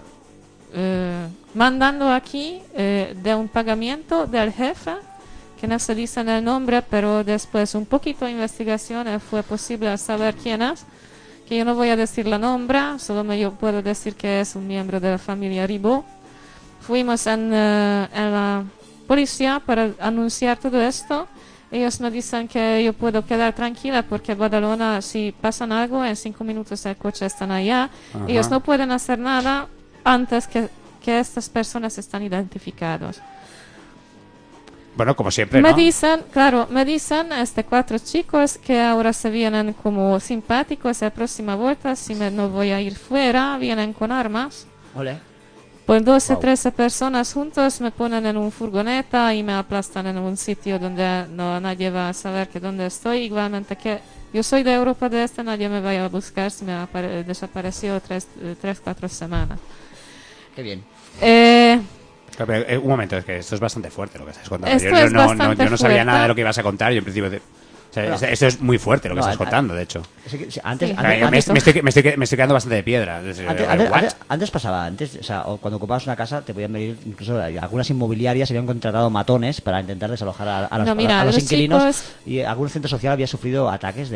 mandando aquí de un pagamiento del jefe, que no se dice el nombre, pero después un poquito de investigación fue posible saber quién es, que yo no voy a decir el nombre, solo yo puedo decir que es un miembro de la familia Ribó. Fuimos en la policía para anunciar todo esto. Ellos nos dicen que yo puedo quedar tranquila porque Badalona, si pasan algo, en 5 minutos el coche están allá. Ajá. Ellos no pueden hacer nada antes que estas personas están identificadas. Bueno, como siempre, me ¿no? dicen 4 chicos que ahora se vienen como simpáticos a la próxima vuelta, si no voy a ir fuera, vienen con armas. Ole. Pues 12 o 13 personas juntos me ponen en un furgoneta y me aplastan en un sitio donde nadie va a saber que dónde estoy. Igualmente que yo soy de Europa de Este, nadie me vaya a buscar si me ha desaparecido 3-4 semanas. Qué bien. Pero, un momento, es que esto es bastante fuerte lo que estás contando. Esto Yo es no bastante sabía fuerte. nada de lo que ibas a contar. Yo en principio... esto es muy fuerte lo que estás contando, de hecho. Me estoy quedando bastante de piedra. Antes pasaba, o sea, cuando ocupabas una casa te podían venir, incluso algunas inmobiliarias habían contratado matones para intentar desalojar a los inquilinos, y algún centro social había sufrido ataques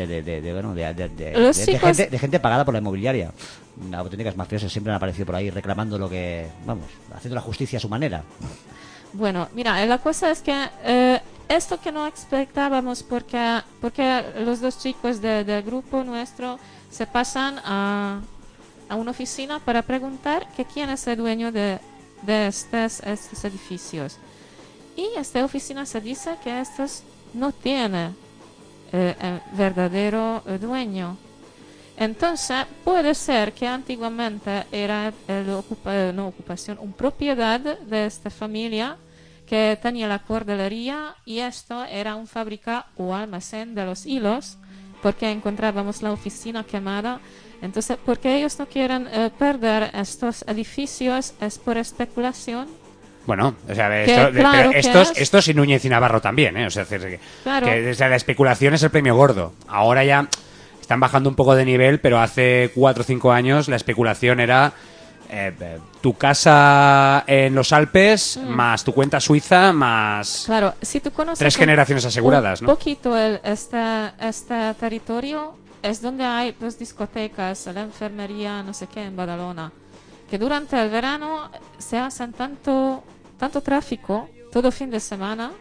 de gente pagada por la inmobiliaria. Auténticas mafiosas siempre han aparecido por ahí reclamando haciendo la justicia a su manera. Bueno, mira, la cosa es que esto que no expectábamos porque los 2 chicos del grupo nuestro se pasan a una oficina para preguntar que quién es el dueño de estos edificios. Y esta oficina se dice que estos no tienen verdadero dueño. Entonces puede ser que antiguamente era una propiedad de esta familia que tenía la cordelería, y esto era un fábrica o almacén de los hilos, porque encontrábamos la oficina quemada. Entonces, porque ellos no quieren perder estos edificios, es por especulación. Bueno, o sea, claro, estos y Núñez y Navarro también, ¿eh? O sea, claro. que la especulación es el premio gordo. Ahora ya están bajando un poco de nivel, pero hace 4 o 5 años la especulación era tu casa en los Alpes, más tu cuenta suiza, más claro, si tú conoces 3 generaciones aseguradas, un ¿no? poquito este territorio, es donde hay las discotecas, la enfermería, no sé qué, en Badalona, que durante el verano se hacen tanto tráfico, todo fin de semana,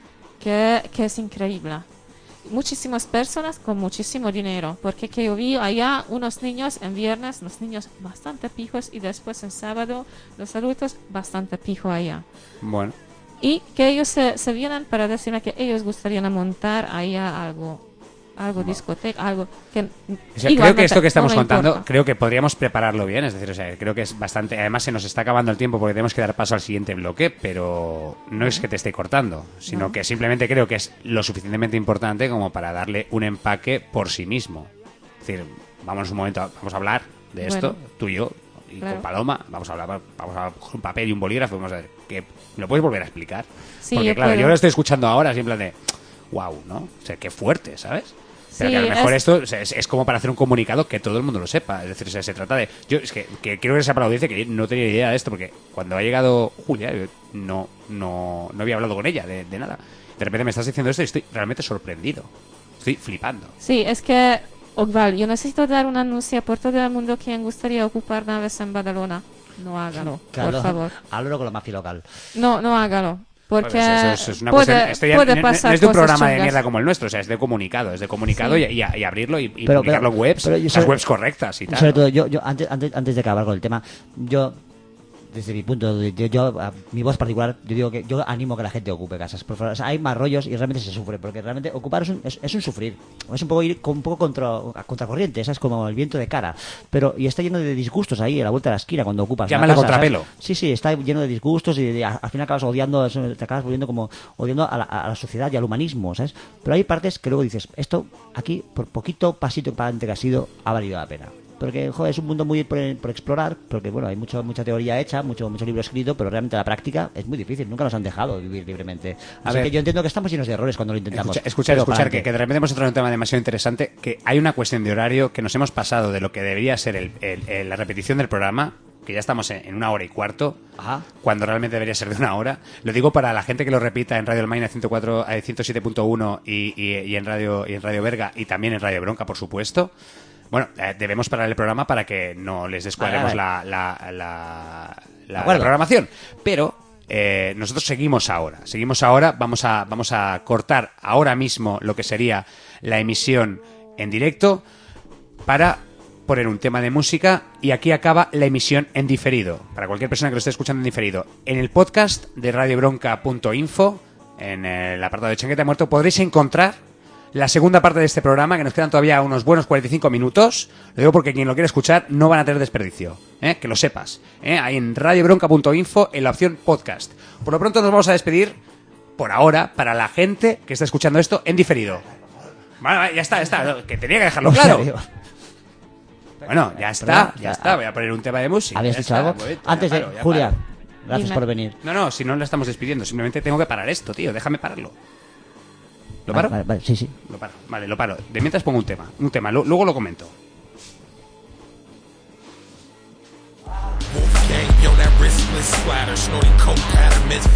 que es increíble. Muchísimas personas con muchísimo dinero, porque que yo vi allá unos niños en viernes, los niños bastante pijos, y después en sábado los adultos bastante pijos allá. Bueno. Y que ellos se vienen para decirme que ellos gustarían montar allá algo discoteca, algo que... O sea, creo que esto que estamos no me contando, importa. creo que podríamos prepararlo bien, es decir, o sea, creo que es bastante... Además se nos está acabando el tiempo porque tenemos que dar paso al siguiente bloque, pero no es que te esté cortando, sino No. que simplemente creo que es lo suficientemente importante como para darle un empaque por sí mismo. Es decir, vamos un momento, vamos a hablar de esto, Bueno. tú y yo, y Claro. con Paloma, vamos a coger un papel y un bolígrafo, vamos a ver, que ¿me lo puedes volver a explicar? Sí, porque yo claro, puedo. yo lo estoy escuchando ahora, así en plan de, wow, ¿no? O sea, qué fuerte, ¿sabes? Pero Sí, que a lo mejor es- esto es como para hacer un comunicado que todo el mundo lo sepa. Es decir, se trata de... Yo es que quiero que sea para la audiencia que no tenía idea de esto, porque cuando ha llegado Julia, yo no había hablado con ella de nada. De repente me estás diciendo esto y estoy realmente sorprendido. Estoy flipando. Sí, es que, Ogval, yo necesito dar un anuncio por todo el mundo quien gustaría ocupar naves en Badalona. No hágalo, Claro, por favor. háblalo con la mafia local. No hágalo. Porque Bueno, eso es una puede, cuestión... esto ya puede no pasar es de un cosas programa de chungas. mierda como el nuestro, o sea, es de comunicado. Es de comunicado Sí. y abrirlo y Pero- publicarlo en webs, pero yo las sobre- webs correctas y tal. Sobre ¿no? todo, yo antes de acabar con el tema, yo, desde mi punto de vista, mi voz particular, yo digo que yo animo a que la gente ocupe casas. Por favor, o sea, hay más rollos y realmente se sufre, porque realmente ocupar es un sufrir. Es un poco ir un poco contracorriente, esa es como el viento de cara. Pero, y está lleno de disgustos ahí, a la vuelta de la esquina, cuando ocupas Llámale una casa, contrapelo. ¿sabes? Sí, está lleno de disgustos y al final acabas odiando, te acabas volviendo como odiando a la sociedad y al humanismo, ¿sabes? Pero hay partes que luego dices, esto aquí, por poquito pasito para adelante que ha sido, ha valido la pena. Porque, joder, es un mundo muy por explorar, porque, bueno, hay mucha teoría hecha, mucho libro escrito, pero realmente la práctica es muy difícil, nunca nos han dejado vivir libremente. A Así ver. que yo entiendo que estamos llenos de errores cuando lo intentamos. Escuchar, Pero para que adelante. de repente hemos entrado en un tema demasiado interesante, que hay una cuestión de horario, que nos hemos pasado de lo que debería ser la repetición del programa, que ya estamos en 1 hora y cuarto, Ajá. cuando realmente debería ser de 1 hora. Lo digo para la gente que lo repita en Radio Almaina 107.1 y en Radio Berga y también en Radio Bronca, por supuesto. Bueno, debemos parar el programa para que no les descuadremos Vale. la acuerdo. programación. Pero nosotros seguimos ahora. Vamos a cortar ahora mismo lo que sería la emisión en directo para poner un tema de música, y aquí acaba la emisión en diferido. Para cualquier persona que lo esté escuchando en diferido, en el podcast de radiobronca.info, en el apartado de Chanqueta Muerto, podréis encontrar la segunda parte de este programa, que nos quedan todavía unos buenos 45 minutos. Lo digo porque quien lo quiera escuchar no van a tener desperdicio, que lo sepas. Ahí en radiobronca.info, en la opción podcast. Por lo pronto nos vamos a despedir, por ahora, para la gente que está escuchando esto en diferido. Vale, ya está, que tenía que dejarlo claro. Bueno, ya está. Voy a poner un tema de música. ¿Habías Ya dicho está, algo? un momento, Antes ya de... paro, ya Julia, paro. gracias Dime. por venir. No, si no la estamos despidiendo, simplemente tengo que parar esto, tío. Déjame pararlo. ¿Lo paro? Vale, sí. Lo paro. Vale, lo paro. De mientras pongo un tema. Luego lo comento. Wolfgang, yo, that wristless splatter, snorting coke pattern,